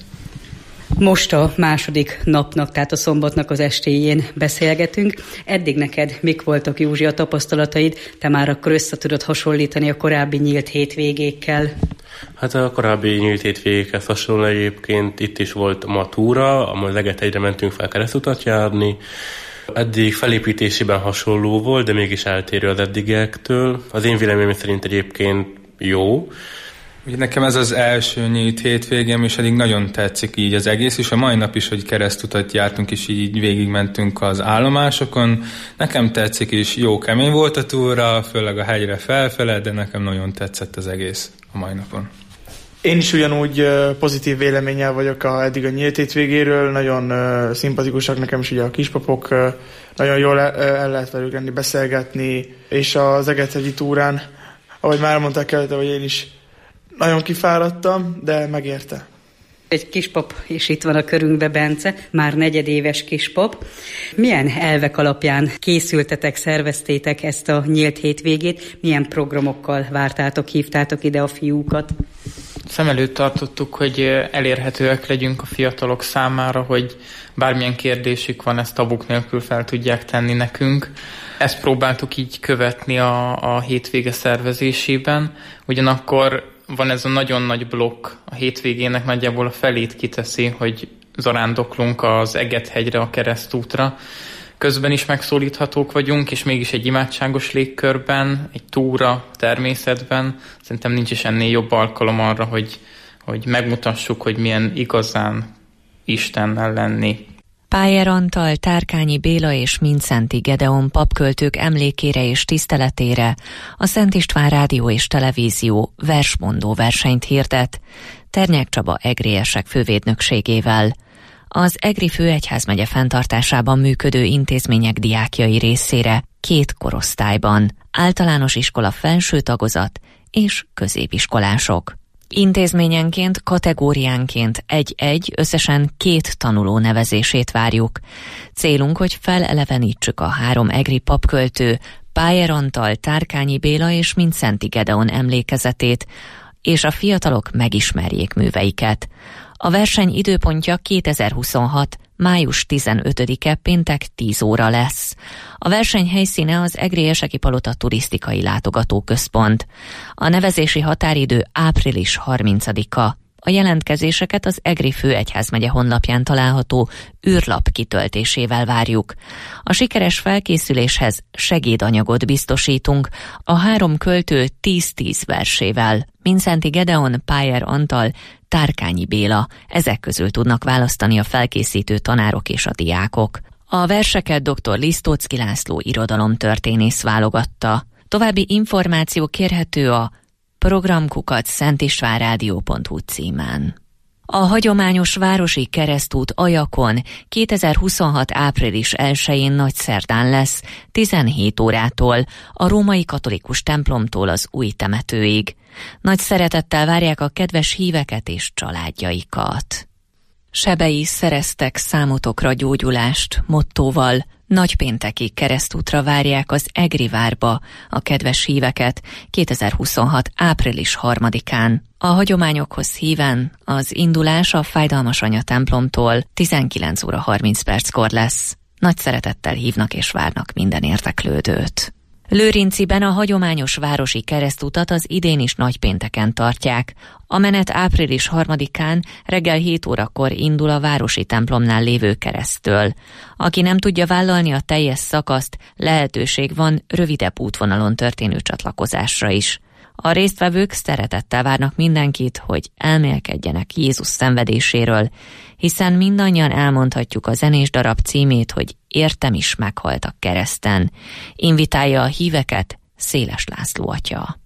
Most a második napnak, tehát a szombatnak az estéjén beszélgetünk. Eddig neked mik voltak, Józsi, a tapasztalataid? Te már akkor össze tudod hasonlítani a korábbi nyílt hétvégékkel? Hát a korábbi nyílt hétvégékhez hasonló egyébként itt is volt matúra, ahol Legethegyre mentünk fel keresztutat járni. Eddig felépítésében hasonló volt, de mégis eltérő az eddigiektől. Az én véleményem szerint egyébként jó. Ugye nekem ez az első nyílt hétvégém, és eddig nagyon tetszik így az egész, és a mai nap is, hogy keresztutat jártunk, és így végigmentünk az állomásokon. Nekem tetszik, és jó kemény volt a túra, főleg a hegyre felfele, de nekem nagyon tetszett az egész a mai napon. Én is ugyanúgy pozitív véleménnyel vagyok a, eddig a nyílt hétvégéről, nagyon uh, szimpatikusak nekem is ugye a kispapok, uh, nagyon jól el, el lehet velük lenni, beszélgetni, és az Egethegyi túrán, ahogy már mondták előtte, hogy én is nagyon kifáradtam, de megérte. Egy kispap is itt van a körünkbe, Bence, már negyedéves kispap. Milyen elvek alapján készültetek, szerveztétek ezt a nyílt hétvégét? Milyen programokkal vártátok, hívtátok ide a fiúkat? Szem előtt tartottuk, hogy elérhetőek legyünk a fiatalok számára, hogy bármilyen kérdésük van, ezt tabuk nélkül fel tudják tenni nekünk. Ezt próbáltuk így követni a, a hétvége szervezésében. Ugyanakkor van ez a nagyon nagy blokk a hétvégének, nagyjából a felét kiteszi, hogy zarándoklunk az Egethegyre, a keresztútra. Közben is megszólíthatók vagyunk, és mégis egy imádságos légkörben, egy túra természetben. Szerintem nincs is ennél jobb alkalom arra, hogy, hogy megmutassuk, hogy milyen igazán Istennel lenni. Pájer Antal, Tárkányi Béla és Mindszenty Gedeon papköltők emlékére és tiszteletére a Szent István Rádió és Televízió versmondó versenyt hirdet Ternyák Csaba egriesek fővédnökségével. Az Egri főegyházmegye fenntartásában működő intézmények diákjai részére két korosztályban, általános iskola felső tagozat és középiskolások. Intézményenként, kategóriánként egy-egy, összesen két tanuló nevezését várjuk. Célunk, hogy felelevenítsük a három egri papköltő, Pájer Antal, Tárkányi Béla és Mindszenty Gedeon emlékezetét, és a fiatalok megismerjék műveiket. A verseny időpontja kétezer-huszonhat. május tizenötödike péntek tíz óra lesz. A verseny helyszíne az Egrieseki Palota turisztikai látogatóközpont. A nevezési határidő április harmincadika. A jelentkezéseket az Egri főegyházmegye honlapján található űrlap kitöltésével várjuk. A sikeres felkészüléshez segédanyagot biztosítunk a három költő tíz-tíz versével. Mindszenty Gedeon, Pájer Antal, Tárkányi Béla. Ezek közül tudnak választani a felkészítő tanárok és a diákok. A verseket dr. Lisztóczky László irodalomtörténész válogatta. További információ kérhető a programkukac szentistvánrádió pont hu címen. A hagyományos városi keresztút Ajakon kétezer-huszonhat. április elsején nagyszerdán lesz, tizenhét órától, a római katolikus templomtól az új temetőig. Nagy szeretettel várják a kedves híveket és családjaikat. Sebei szereztek számotokra gyógyulást mottóval nagypéntekig keresztútra várják az Egri várba a kedves híveket kétezer-huszonhat. április harmadikán. A hagyományokhoz híven az indulás a Fájdalmas Anya templomtól tizenkilenc óra harminc perckor lesz. Nagy szeretettel hívnak és várnak minden érdeklődőt. Lőrinciben a hagyományos városi keresztutat az idén is nagypénteken tartják. A menet április harmadikán reggel hét órakor indul a városi templomnál lévő kereszttől. Aki nem tudja vállalni a teljes szakaszt, lehetőség van rövidebb útvonalon történő csatlakozásra is. A résztvevők szeretettel várnak mindenkit, hogy elmélkedjenek Jézus szenvedéséről, hiszen mindannyian elmondhatjuk a zenés darab címét, hogy értem is meghaltak kereszten. Invitálja a híveket Széles László atya.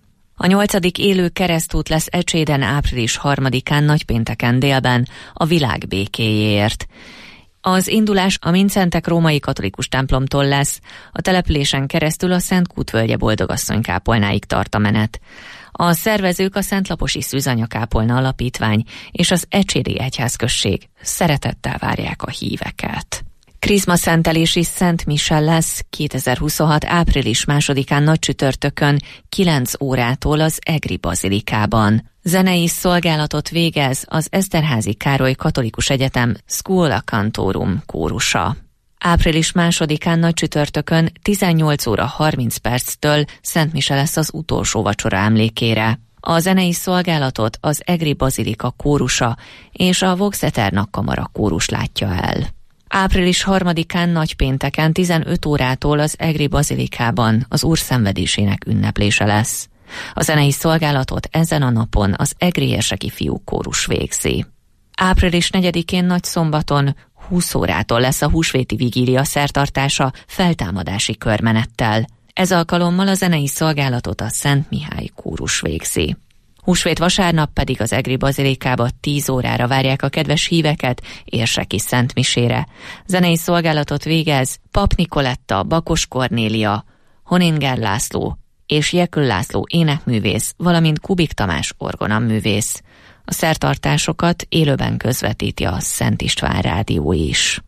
A nyolcadik élő keresztút lesz Ecséden április harmadikán nagypénteken délben a világ békéjéért. Az indulás a Mindszentek római katolikus templomtól lesz, a településen keresztül a Szent Kútvölgye Boldogasszony kápolnáig tart a menet. A szervezők a Szentlaposi Szűzanya Kápolna Alapítvány és az Ecséri Egyházközség szeretettel várják a híveket. Krizmaszentelési Szent Mise lesz kétezer-huszonhat. április másodikán nagycsütörtökön kilenc órától az Egri Bazilikában. Zenei szolgálatot végez az Eszterházy Károly Katolikus Egyetem Schola Cantorum kórusa. április másodikán nagycsütörtökön tizennyolc óra harminc perctől Szent Mise lesz az utolsó vacsora emlékére. A zenei szolgálatot az Egri Bazilika kórusa és a Vox Aeterna kamara kórus látja el. április harmadikán nagypénteken tizenöt órától az Egri Bazilikában az Úr szenvedésének ünneplése lesz. A zenei szolgálatot ezen a napon az Egri érseki fiúk kórus végzi. április negyedikén nagyszombaton húsz órától lesz a húsvéti vigília szertartása feltámadási körmenettel. Ez alkalommal a zenei szolgálatot a Szent Mihály kórus végzi. Húsvét vasárnap pedig az Egri Bazilikába tíz órára várják a kedves híveket érseki szentmisére. Zenei szolgálatot végez Pap Nikoletta, Bakos Kornélia, Honinger László és Jekül László énekművész, valamint Kubik Tamás orgonaművész. A szertartásokat élőben közvetíti a Szent István Rádió is.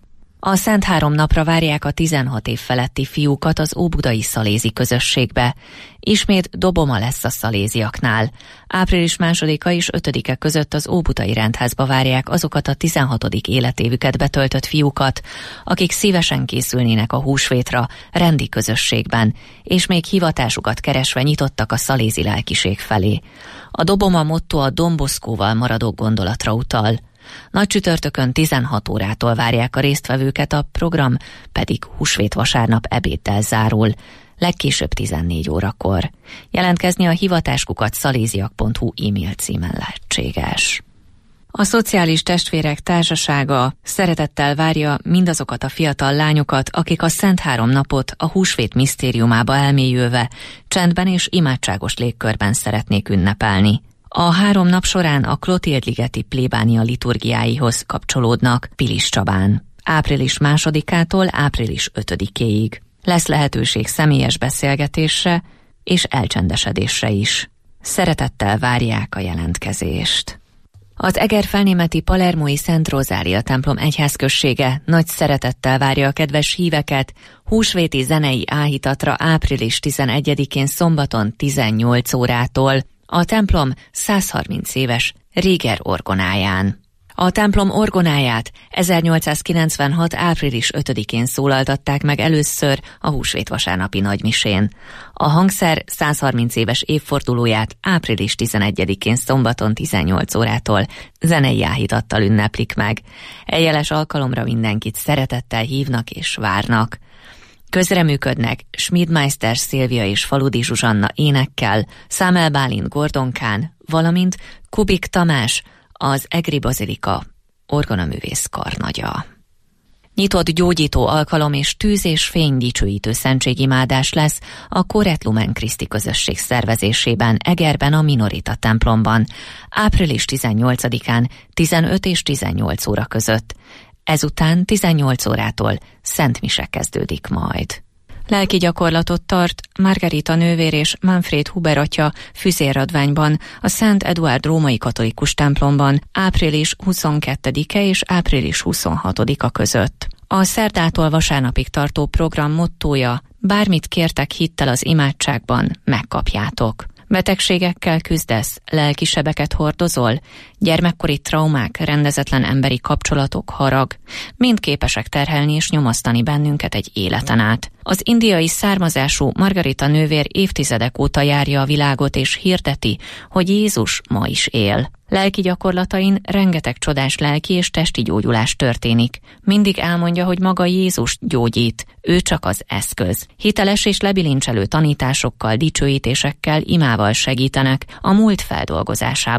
A Szent Három napra várják a tizenhat év feletti fiúkat az óbudai szalézi közösségbe. Ismét doboma lesz a szaléziaknál. április másodika és ötödike között az óbudai rendházba várják azokat a tizenhatodik életévüket betöltött fiúkat, akik szívesen készülnének a húsvétra rendi közösségben, és még hivatásukat keresve nyitottak a szalézi lelkiség felé. A doboma motto a Don Boscóval maradó gondolatra utal. Nagycsütörtökön tizenhat órától várják a résztvevőket, a program pedig húsvét vasárnap ebéddel zárul, legkésőbb tizennégy órakor. Jelentkezni a hivatáskukat szaléziak pont hu e-mail címen lehetséges. A Szociális Testvérek Társasága szeretettel várja mindazokat a fiatal lányokat, akik a Szent Három napot a húsvét misztériumába elmélyülve, csendben és imádságos légkörben szeretnék ünnepelni. A három nap során a Klotild-ligeti plébánia liturgiáihoz kapcsolódnak Pilis Csabán. április másodikától április ötödikéig. Lesz lehetőség személyes beszélgetésre és elcsendesedésre is. Szeretettel várják a jelentkezést. Az egerfelnémeti palermói Szent Rozália templom egyházközsége nagy szeretettel várja a kedves híveket húsvéti zenei áhítatra április tizenegyedikén szombaton tizennyolc órától. A templom százharminc éves Réger orgonáján. A templom orgonáját ezernyolcszázkilencvenhat. április ötödikén szólaltatták meg először a húsvét vasárnapi nagymisén. A hangszer százharminc éves évfordulóját április tizenegyedikén szombaton tizennyolc órától zenei áhítattal ünneplik meg. E jeles alkalomra mindenkit szeretettel hívnak és várnak. Közreműködnek Schmidmeister Szilvia és Faludi Zsuzsanna énekkel, Számel Bálint Gordonkán, valamint Kubik Tamás, az Egri Bazilika orgonaművész karnagya. Nyitott gyógyító alkalom és tűz és fény dicsőítő szentségimádás lesz a Coret Lumen Christi közösség szervezésében Egerben a Minorita templomban, április tizennyolcadikán tizenöt és tizennyolc óra között. Ezután tizennyolc órától Szent Mise kezdődik majd. Lelki gyakorlatot tart Margarita nővér és Manfred Huber atya Füzéradványban, a Szent Eduárd római katolikus templomban április huszonkettedike és április huszonhatodika között. A szerdától vasárnapig tartó program mottója: bármit kértek hittel az imádságban, megkapjátok. Betegségekkel küzdesz, lelki sebeket hordozol, gyermekkori traumák, rendezetlen emberi kapcsolatok, harag, mind képesek terhelni és nyomasztani bennünket egy életen át. Az indiai származású Margarita nővér évtizedek óta járja a világot és hirdeti, hogy Jézus ma is él. Lelki gyakorlatain rengeteg csodás lelki és testi gyógyulás történik. Mindig elmondja, hogy maga Jézus gyógyít, ő csak az eszköz. Hiteles és lebilincselő tanításokkal, dicsőítésekkel, imával segítenek a múlt feldolgozásában.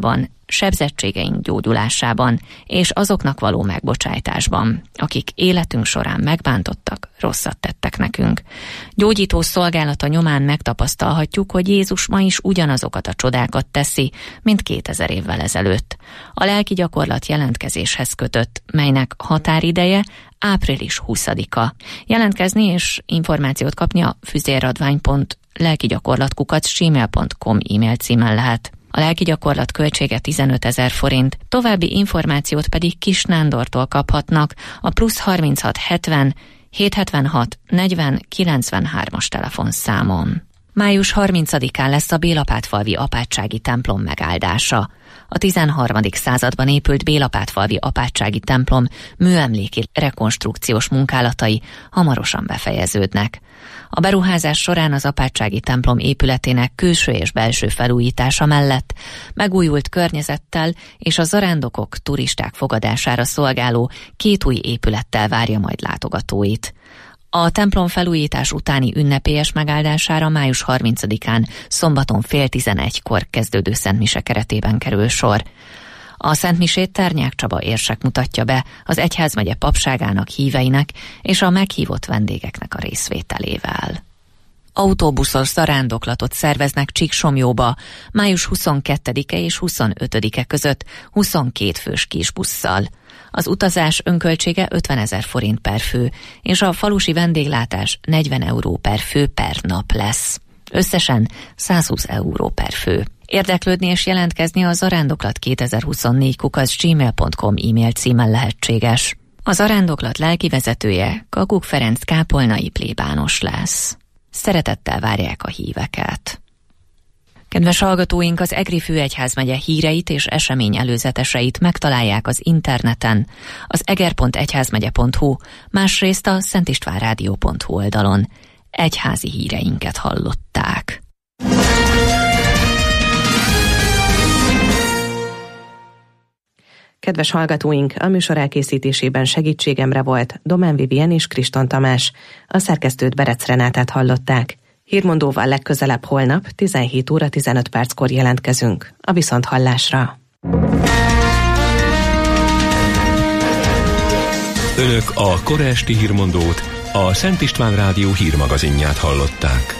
sebzettségeink gyógyulásában és azoknak való megbocsájtásban, akik életünk során megbántottak, rosszat tettek nekünk. Gyógyító szolgálata nyomán megtapasztalhatjuk, hogy Jézus ma is ugyanazokat a csodákat teszi, mint kétezer évvel ezelőtt. A lelki gyakorlat jelentkezéshez kötött, melynek határideje április huszadika. Jelentkezni és információt kapni a füzéradvány pont lelkigyakorlat kukac gmail pont com e-mail címen lehet. A lelki gyakorlat költsége tizenötezer forint, további információt pedig Kis Nándortól kaphatnak a plusz harminchat hetven hétszázhetvenhat negyven kilencvenhármas telefonszámon. május harmincadikán lesz a Bélapátfalvi apátsági templom megáldása. A tizenharmadik században épült Bélapátfalvi apátsági templom műemléki rekonstrukciós munkálatai hamarosan befejeződnek. A beruházás során az apátsági templom épületének külső és belső felújítása mellett megújult környezettel és a zarándokok, turisták fogadására szolgáló két új épülettel várja majd látogatóit. A templom felújítás utáni ünnepélyes megáldására május harmincadikán szombaton fél tizenegykor kezdődő szentmise keretében kerül sor. A szentmisét Ternyák Csaba érsek mutatja be az egyházmegye papságának, híveinek és a meghívott vendégeknek a részvételével. Autóbuszos zarándoklatot szerveznek Csíksomjóba május huszonkettedike és huszonötödike között huszonkét fős kisbusszal. Az utazás önköltsége ötvenezer forint per fő, és a falusi vendéglátás negyven euró per fő per nap lesz. Összesen százhúsz euró per fő. Érdeklődni és jelentkezni a zarándoklat kétezer-huszonnégy kukac gmail pont com e-mail címen lehetséges. A zarándoklat lelkivezetője Kakuk Ferenc kápolnai plébános lesz. Szeretettel várják a híveket. Kedves hallgatóink, az Egri főegyházmegye híreit és esemény előzeteseit megtalálják az interneten, az eger pont egyházmegye pont hu, másrészt a szentistvánrádió pont hu oldalon. Egyházi híreinket hallották. Kedves hallgatóink, a műsor elkészítésében segítségemre volt Domán Vivien és Kriston Tamás. A szerkesztőt Berec Renátát hallották. Hírmondóval legközelebb holnap tizenhét óra tizenöt perckor jelentkezünk. A viszonthallásra. Önök a kora esti hírmondót, a Szent István Rádió hírmagazinját hallották.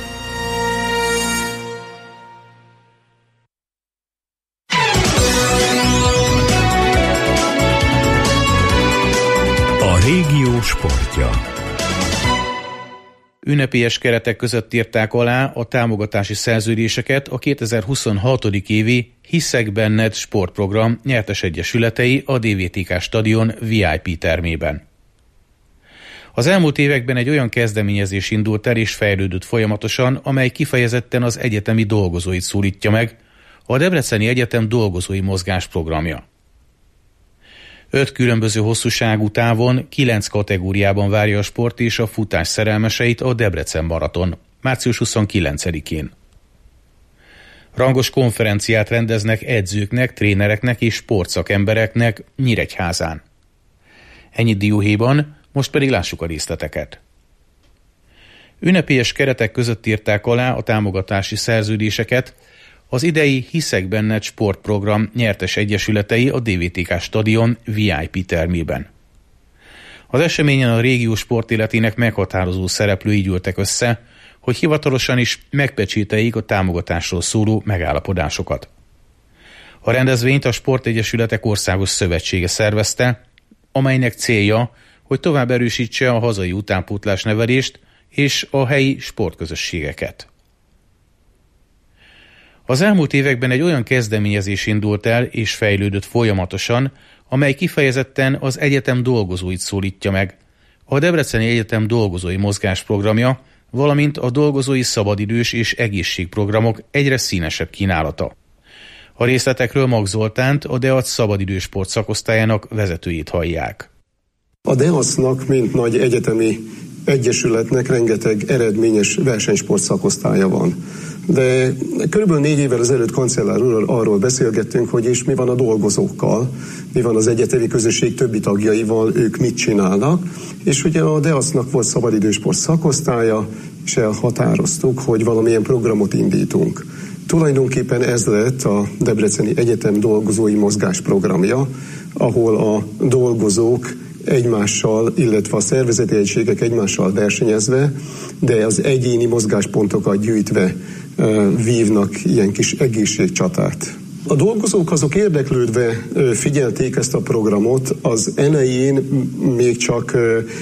A régió sportja. Ünnepélyes keretek között írták alá a támogatási szerződéseket a kétezer-huszonhat. évi Hiszek Benned sportprogram nyertes egyesületei a dé vé té ká stadion vé i pé termében. Az elmúlt években egy olyan kezdeményezés indult el és fejlődött folyamatosan, amely kifejezetten az egyetemi dolgozóit szólítja meg, a Debreceni Egyetem dolgozói mozgásprogramja. Öt különböző hosszúságú távon, kilenc kategóriában várja a sport és a futás szerelmeseit a Debrecen maraton, március huszonkilencedikén. Rangos konferenciát rendeznek edzőknek, trénereknek és sportszakembereknek Nyíregyházán. Ennyit dióhéjban, most pedig lássuk a részleteket. Ünnepélyes keretek között írták alá a támogatási szerződéseket az idei Hiszek Benned sportprogram nyertes egyesületei a dé vé té ká stadion vé i pé termében. Az eseményen a régió sportéletének meghatározó szereplői gyűltek össze, hogy hivatalosan is megpecsételjék a támogatásról szóló megállapodásokat. A rendezvényt a Sportegyesületek Országos Szövetsége szervezte, amelynek célja, hogy tovább erősítse a hazai utánpótlás nevelést és a helyi sportközösségeket. Az elmúlt években egy olyan kezdeményezés indult el és fejlődött folyamatosan, amely kifejezetten az egyetem dolgozóit szólítja meg, a Debreceni Egyetem dolgozói mozgásprogramja, valamint a dolgozói szabadidős és egészségprogramok egyre színesebb kínálata. A részletekről Mag Zoltánt, a DEAC szabadidősport szakosztályának vezetőjét hallják. A DEAC-nak, mint nagy egyetemi egyesületnek rengeteg eredményes versenysport szakosztálya van. De körülbelül négy évvel ezelőtt kancellár úrral arról beszélgettünk, hogy és mi van a dolgozókkal, mi van az egyetemi közösség többi tagjaival, ők mit csinálnak, és ugye a DEAC-nak volt szabadidősport szakosztálya, és elhatároztuk, hogy valamilyen programot indítunk. Tulajdonképpen ez lett a Debreceni Egyetem dolgozói mozgásprogramja, ahol a dolgozók egymással, illetve a szervezeti egységek egymással versenyezve, de az egyéni mozgáspontokat gyűjtve vívnak ilyen kis egészségcsatát. A dolgozók azok érdeklődve figyelték ezt a programot, az elején még csak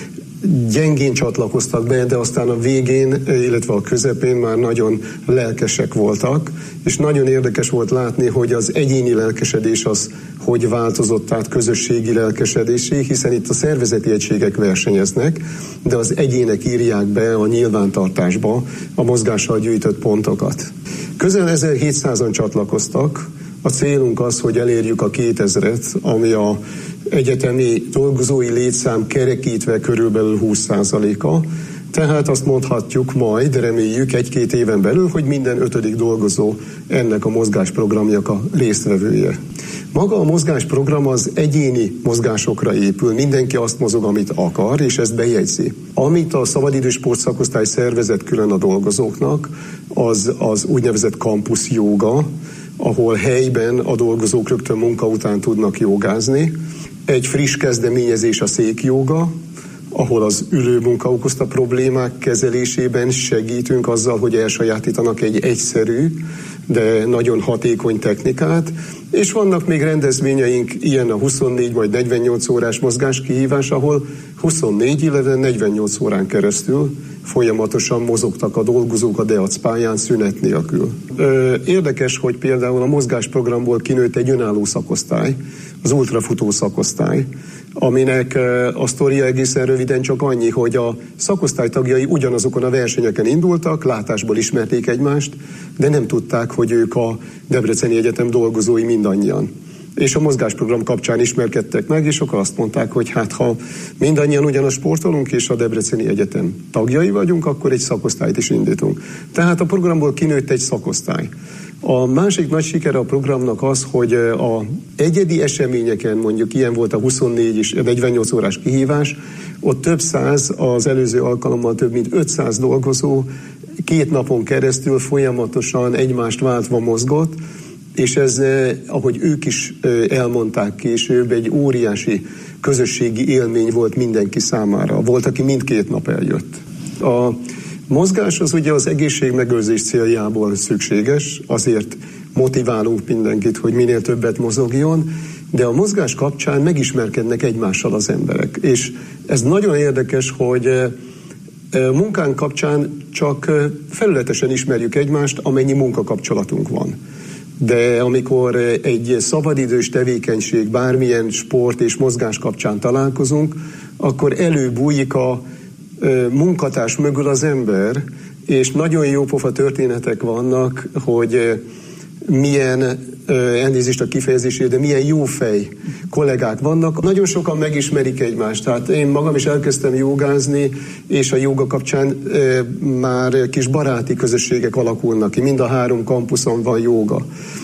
gyengén csatlakoztak be, de aztán a végén, illetve a közepén már nagyon lelkesek voltak, és nagyon érdekes volt látni, hogy az egyéni lelkesedés az hogy változott át közösségi lelkesedésé, hiszen itt a szervezeti egységek versenyeznek, de az egyének írják be a nyilvántartásba a mozgással gyűjtött pontokat. Közel ezerhétszázan csatlakoztak. A célunk az, hogy elérjük a kétezret, ami a egyetemi dolgozói létszám kerekítve körülbelül húsz százaléka. Tehát azt mondhatjuk majd, reméljük egy-két éven belül, hogy minden ötödik dolgozó ennek a mozgásprogramnak a résztvevője. Maga a mozgásprogram az egyéni mozgásokra épül, mindenki azt mozog, amit akar, és ezt bejegyzi. Amit a szabadidős sportszakosztály szervezett külön a dolgozóknak, az az úgynevezett campus jóga, ahol helyben a dolgozók rögtön munka után tudnak jogázni. Egy friss kezdeményezés a székjóga, ahol az ülő munka okozta problémák kezelésében segítünk azzal, hogy elsajátítanak egy egyszerű, de nagyon hatékony technikát, és vannak még rendezvényeink, ilyen a huszonnégy vagy negyvennyolc órás mozgáskihívás, ahol huszonnégy, illetve negyvennyolc órán keresztül folyamatosan mozogtak a dolgozók a Deac pályán szünet nélkül. Érdekes, hogy például a mozgásprogramból kinőtt egy önálló szakosztály, az ultrafutó szakosztály, aminek a sztoria egészen röviden csak annyi, hogy a szakosztály tagjai ugyanazokon a versenyeken indultak, látásból ismerték egymást, de nem tudták, hogy ők a Debreceni Egyetem dolgozói mindannyian. És a mozgásprogram kapcsán ismerkedtek meg, és akkor azt mondták, hogy hát ha mindannyian ugyanaz sportolunk, és a Debreceni Egyetem tagjai vagyunk, akkor egy szakosztályt is indítunk. Tehát a programból kinőtt egy szakosztály. A másik nagy sikere a programnak az, hogy a egyedi eseményeken, mondjuk ilyen volt a huszonnégy és negyvennyolc órás kihívás, ott több száz, az előző alkalommal több mint ötszáz dolgozó két napon keresztül folyamatosan egymást váltva mozgott, és ez, ahogy ők is elmondták később, egy óriási közösségi élmény volt mindenki számára. Volt, aki mindkét nap eljött. A mozgás az ugye az egészségmegőrzés céljából szükséges, azért motiválunk mindenkit, hogy minél többet mozogjon, de a mozgás kapcsán megismerkednek egymással az emberek. És ez nagyon érdekes, hogy munkánk kapcsán csak felületesen ismerjük egymást, amennyi munkakapcsolatunk van. De amikor egy szabadidős tevékenység, bármilyen sport és mozgás kapcsán találkozunk, akkor előbújik a munkatárs mögül az ember, és nagyon jó pofa történetek vannak, hogy milyen, elnézést a kifejezésére, de milyen jó fej kollégák vannak. Nagyon sokan megismerik egymást. Tehát én magam is elkezdtem jogázni, és a jóga kapcsán e, már kis baráti közösségek alakulnak ki. Mind a három kampuszon van jóga.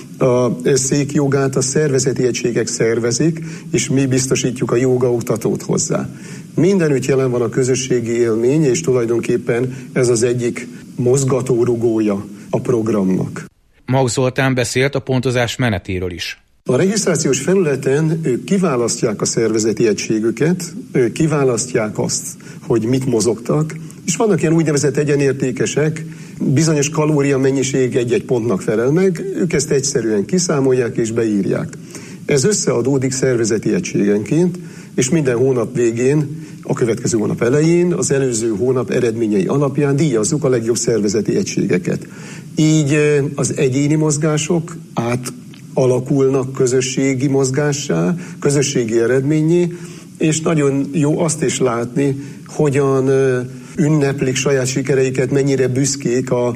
A székjogát a szervezeti egységek szervezik, és mi biztosítjuk a jóga oktatót hozzá. Mindenütt jelen van a közösségi élmény, és tulajdonképpen ez az egyik mozgatórugója a programnak. Mag Zoltán beszélt a pontozás menetéről is. A regisztrációs felületen ők kiválasztják a szervezeti egységüket, ők kiválasztják azt, hogy mit mozogtak, és vannak ilyen úgynevezett egyenértékesek, bizonyos kalória mennyiség egy-egy pontnak felel meg, ők ezt egyszerűen kiszámolják és beírják. Ez összeadódik szervezeti egységenként, és minden hónap végén, a következő hónap elején, az előző hónap eredményei alapján díjazzuk a legjobb szervezeti egységeket. Így az egyéni mozgások átalakulnak közösségi mozgássá, közösségi eredményé, és nagyon jó azt is látni, hogyan ünneplik saját sikereiket, mennyire büszkék a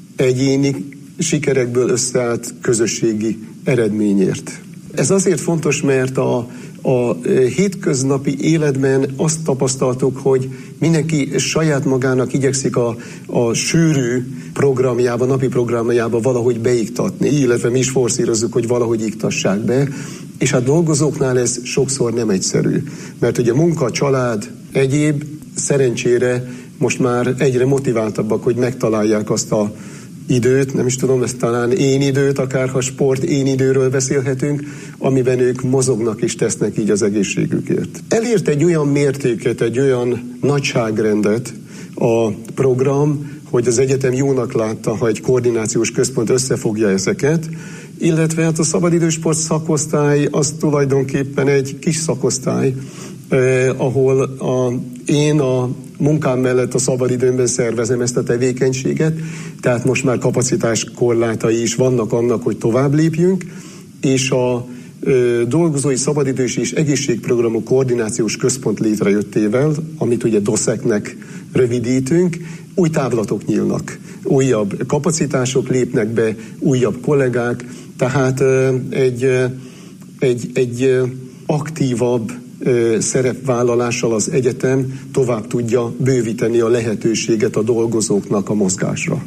egyéni sikerekből összeállt közösségi eredményért. Ez azért fontos, mert a, a hétköznapi életben azt tapasztaltuk, hogy mindenki saját magának igyekszik a, a sűrű programjába, napi programjába valahogy beiktatni, illetve mi is forszírozzuk, hogy valahogy iktassák be, és a dolgozóknál ez sokszor nem egyszerű. Mert ugye munka, család, egyéb, szerencsére most már egyre motiváltabbak, hogy megtalálják azt a időt, nem is tudom, ezt talán én időt, akár ha sport én időről beszélhetünk, amiben ők mozognak és tesznek így az egészségükért. Elért egy olyan mértéket, egy olyan nagyságrendet a program, hogy az egyetem jónak látta, ha egy koordinációs központ összefogja ezeket, illetve hát a szabadidősport szakosztály az tulajdonképpen egy kis szakosztály, eh, ahol a, én a munkám mellett a szabadidőmben szervezem ezt a tevékenységet, tehát most már kapacitáskorlátai is vannak annak, hogy tovább lépjünk, és a ö, dolgozói szabadidős és egészségprogramok koordinációs központ létrejöttével, amit ugye doszeknek rövidítünk, új távlatok nyílnak, újabb kapacitások lépnek be, újabb kollégák, tehát ö, egy, ö, egy, egy ö, aktívabb szerepvállalással az egyetem tovább tudja bővíteni a lehetőséget a dolgozóknak a mozgásra.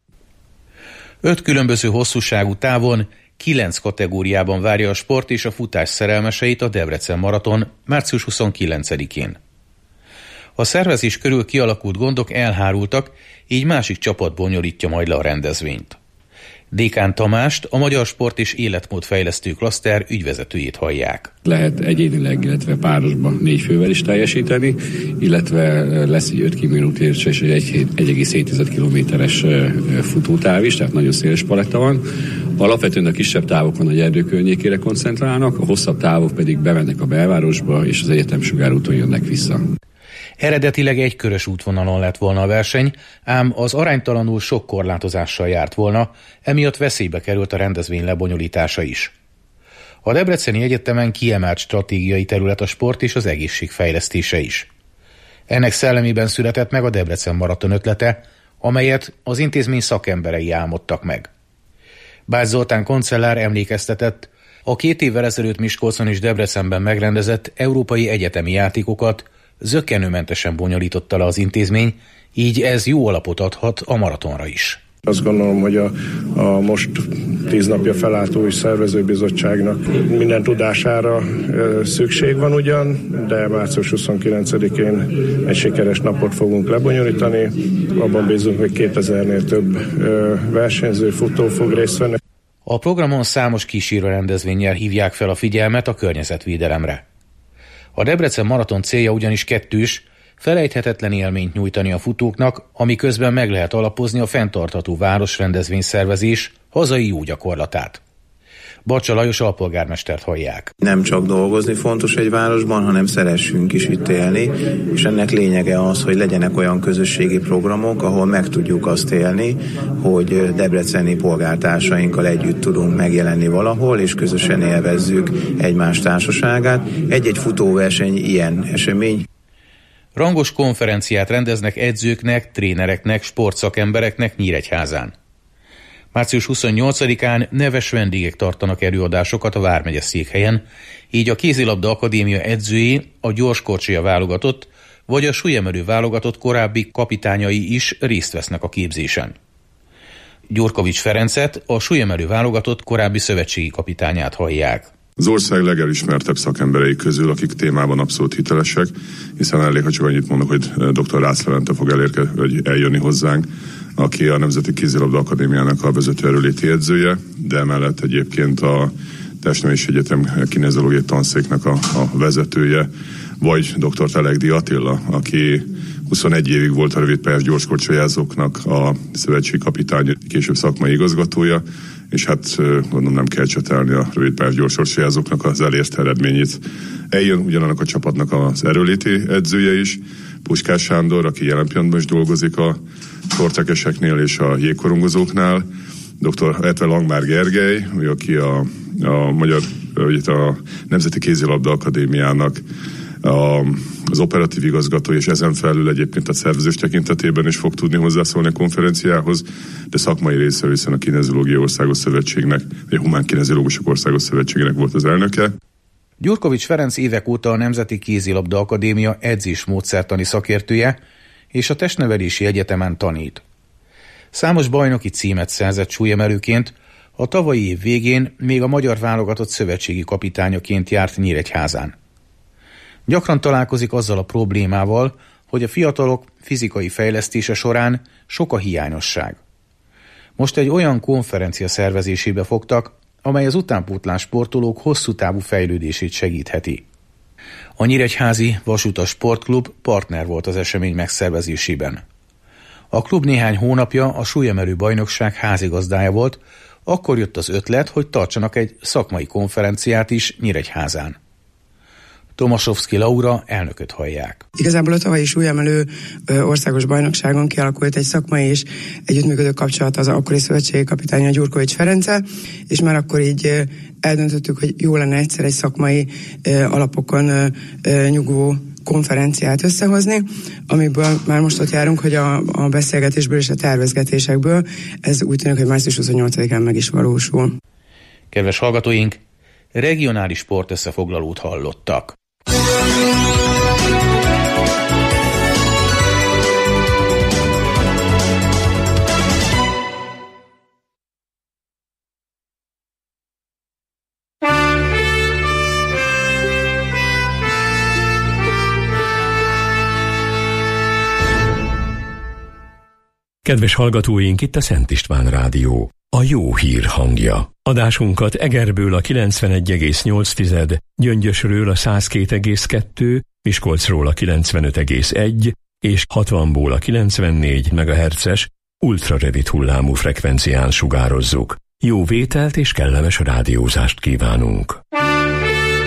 Öt különböző hosszúságú távon, kilenc kategóriában várja a sport és a futás szerelmeseit a Debrecen Maraton március huszonkilencedikén. A szervezés körül kialakult gondok elhárultak, így másik csapat bonyolítja majd le a rendezvényt. Dékán Tamást, a Magyar Sport és Életmódfejlesztő Klaszter ügyvezetőjét hallják. Lehet egyénileg, illetve párosban négy fővel is teljesíteni, illetve lesz egy öt kilométeres és egy egész hét kilométeres futótáv is, tehát nagyon széles paletta van. Alapvetően a kisebb távokon a erdő környékére koncentrálnak, a hosszabb távok pedig bemennek a belvárosba, és az egyetem sugárúton jönnek vissza. Eredetileg egy körös útvonalon lett volna a verseny, ám az aránytalanul sok korlátozással járt volna, emiatt veszélybe került a rendezvény lebonyolítása is. A Debreceni Egyetemen kiemelt stratégiai terület a sport és az egészség fejlesztése is. Ennek szellemében született meg a Debrecen Maraton ötlete, amelyet az intézmény szakemberei álmodtak meg. Bács Zoltán kancellár emlékeztetett, a két évvel ezelőtt Miskolcon és Debrecenben megrendezett európai egyetemi játékokat zökkenőmentesen bonyolította le az intézmény, így ez jó alapot adhat a maratonra is. Azt gondolom, hogy a, a most tíz napja felálltó és szervezőbizottságnak minden tudására e, szükség van ugyan, de március huszonkilencedikén egy sikeres napot fogunk lebonyolítani. Abban bízunk, hogy kétezernél több e, versenyző, futó fog részt venni. A programon számos kísérő rendezvénnyel hívják fel a figyelmet a környezetvédelemre. A Debrecen Maraton célja ugyanis kettős, felejthetetlen élményt nyújtani a futóknak, ami közben meg lehet alapozni a fenntartható városrendezvényszervezés hazai jó gyakorlatát. Bacsa Lajos alpolgármestert hallják. Nem csak dolgozni fontos egy városban, hanem szeressünk is itt élni, és ennek lényege az, hogy legyenek olyan közösségi programok, ahol meg tudjuk azt élni, hogy debreceni polgártársainkkal együtt tudunk megjelenni valahol, és közösen élvezzük egymás társaságát. Egy-egy futóverseny ilyen esemény. Rangos konferenciát rendeznek edzőknek, trénereknek, sportszakembereknek Nyíregyházán. március huszonnyolcadikán neves vendégek tartanak előadásokat a vármegye székhelyen, így a Kézilabda Akadémia edzői, a gyorskorcsolya válogatott vagy a súlyemelő válogatott korábbi kapitányai is részt vesznek a képzésen. Gyurkovics Ferencet, a súlyemelő válogatott korábbi szövetségi kapitányát hallják. Az ország legelismertebb szakemberei közül, akik témában abszolút hitelesek, hiszen elég, ha csak annyit mondok, hogy dr. Rácz Levente fog elérke, hogy eljönni hozzánk, aki a Nemzeti Kézilabda Akadémiának a vezető erőléti edzője, de emellett egyébként a Testnevelési Egyetem kineziológiai tanszéknek a, a vezetője, vagy dr. Telegdi Attila, aki huszonegy évig volt a rövidpályás gyorskorcsolyázóknak a szövetségi kapitány, később szakmai igazgatója, és hát gondolom nem kell csetelni a rövidpályás gyorskorcsolyázóknak az elért eredményét. Eljön ugyanannak a csapatnak az erőléti edzője is, Puskás Sándor, aki jelen pillanatban is dolgozik a sportekeseknél és a jégkorongozóknál, dr. Etve Langmár Gergely, aki a, a Magyar a Nemzeti Kézilabda Akadémiának a, az operatív igazgató, és ezen felül egyébként a szervezés tekintetében is fog tudni hozzászólni a konferenciához, de szakmai része, hiszen a Kineziológiai Országos Szövetségnek, vagy a Humán Kineziológusok Országos Szövetségének volt az elnöke. Gyurkovics Ferenc évek óta a Nemzeti Kézilabda Akadémia edzésmódszertani szakértője, és a Testnevelési Egyetemen tanít. Számos bajnoki címet szerzett súlyemelőként, a tavalyi év végén még a magyar válogatott szövetségi kapitányaként járt Nyíregyházán. Gyakran találkozik azzal a problémával, hogy a fiatalok fizikai fejlesztése során sok a hiányosság. Most egy olyan konferencia szervezésébe fogtak, amely az utánpótlás sportolók hosszú távú fejlődését segítheti. A Nyíregyházi Vasutas Sportklub partner volt az esemény megszervezésében. A klub néhány hónapja a súlyemelő bajnokság házigazdája volt, akkor jött az ötlet, hogy tartsanak egy szakmai konferenciát is Nyíregyházán. Tomaszowski Laura elnököt hallják. Igazából a tavalyi súlyemelő országos bajnokságon kialakult egy szakmai és együttműködő kapcsolat az akkori szövetségi kapitánya Gyurkovics Ferenccel, és már akkor így eldöntöttük, hogy jó lenne egyszer egy szakmai alapokon nyugvó konferenciát összehozni, amiből már most ott járunk, hogy a, a beszélgetésből és a tervezgetésekből ez úgy tűnik, hogy március huszonnyolcadikán meg is valósul. Kedves hallgatóink, regionális sportösszefoglalót hallottak. Kedves hallgatóink, itt a Szent István Rádió, a jó hír hangja. Adásunkat Egerből a kilencvenegy egész nyolc, Gyöngyösről a száz két egész kettő, Miskolcról a kilencvenöt egész egy és hatvanból a kilencvennégy megahertzes ultrarövid hullámú frekvencián sugározzuk. Jó vételt és kellemes rádiózást kívánunk!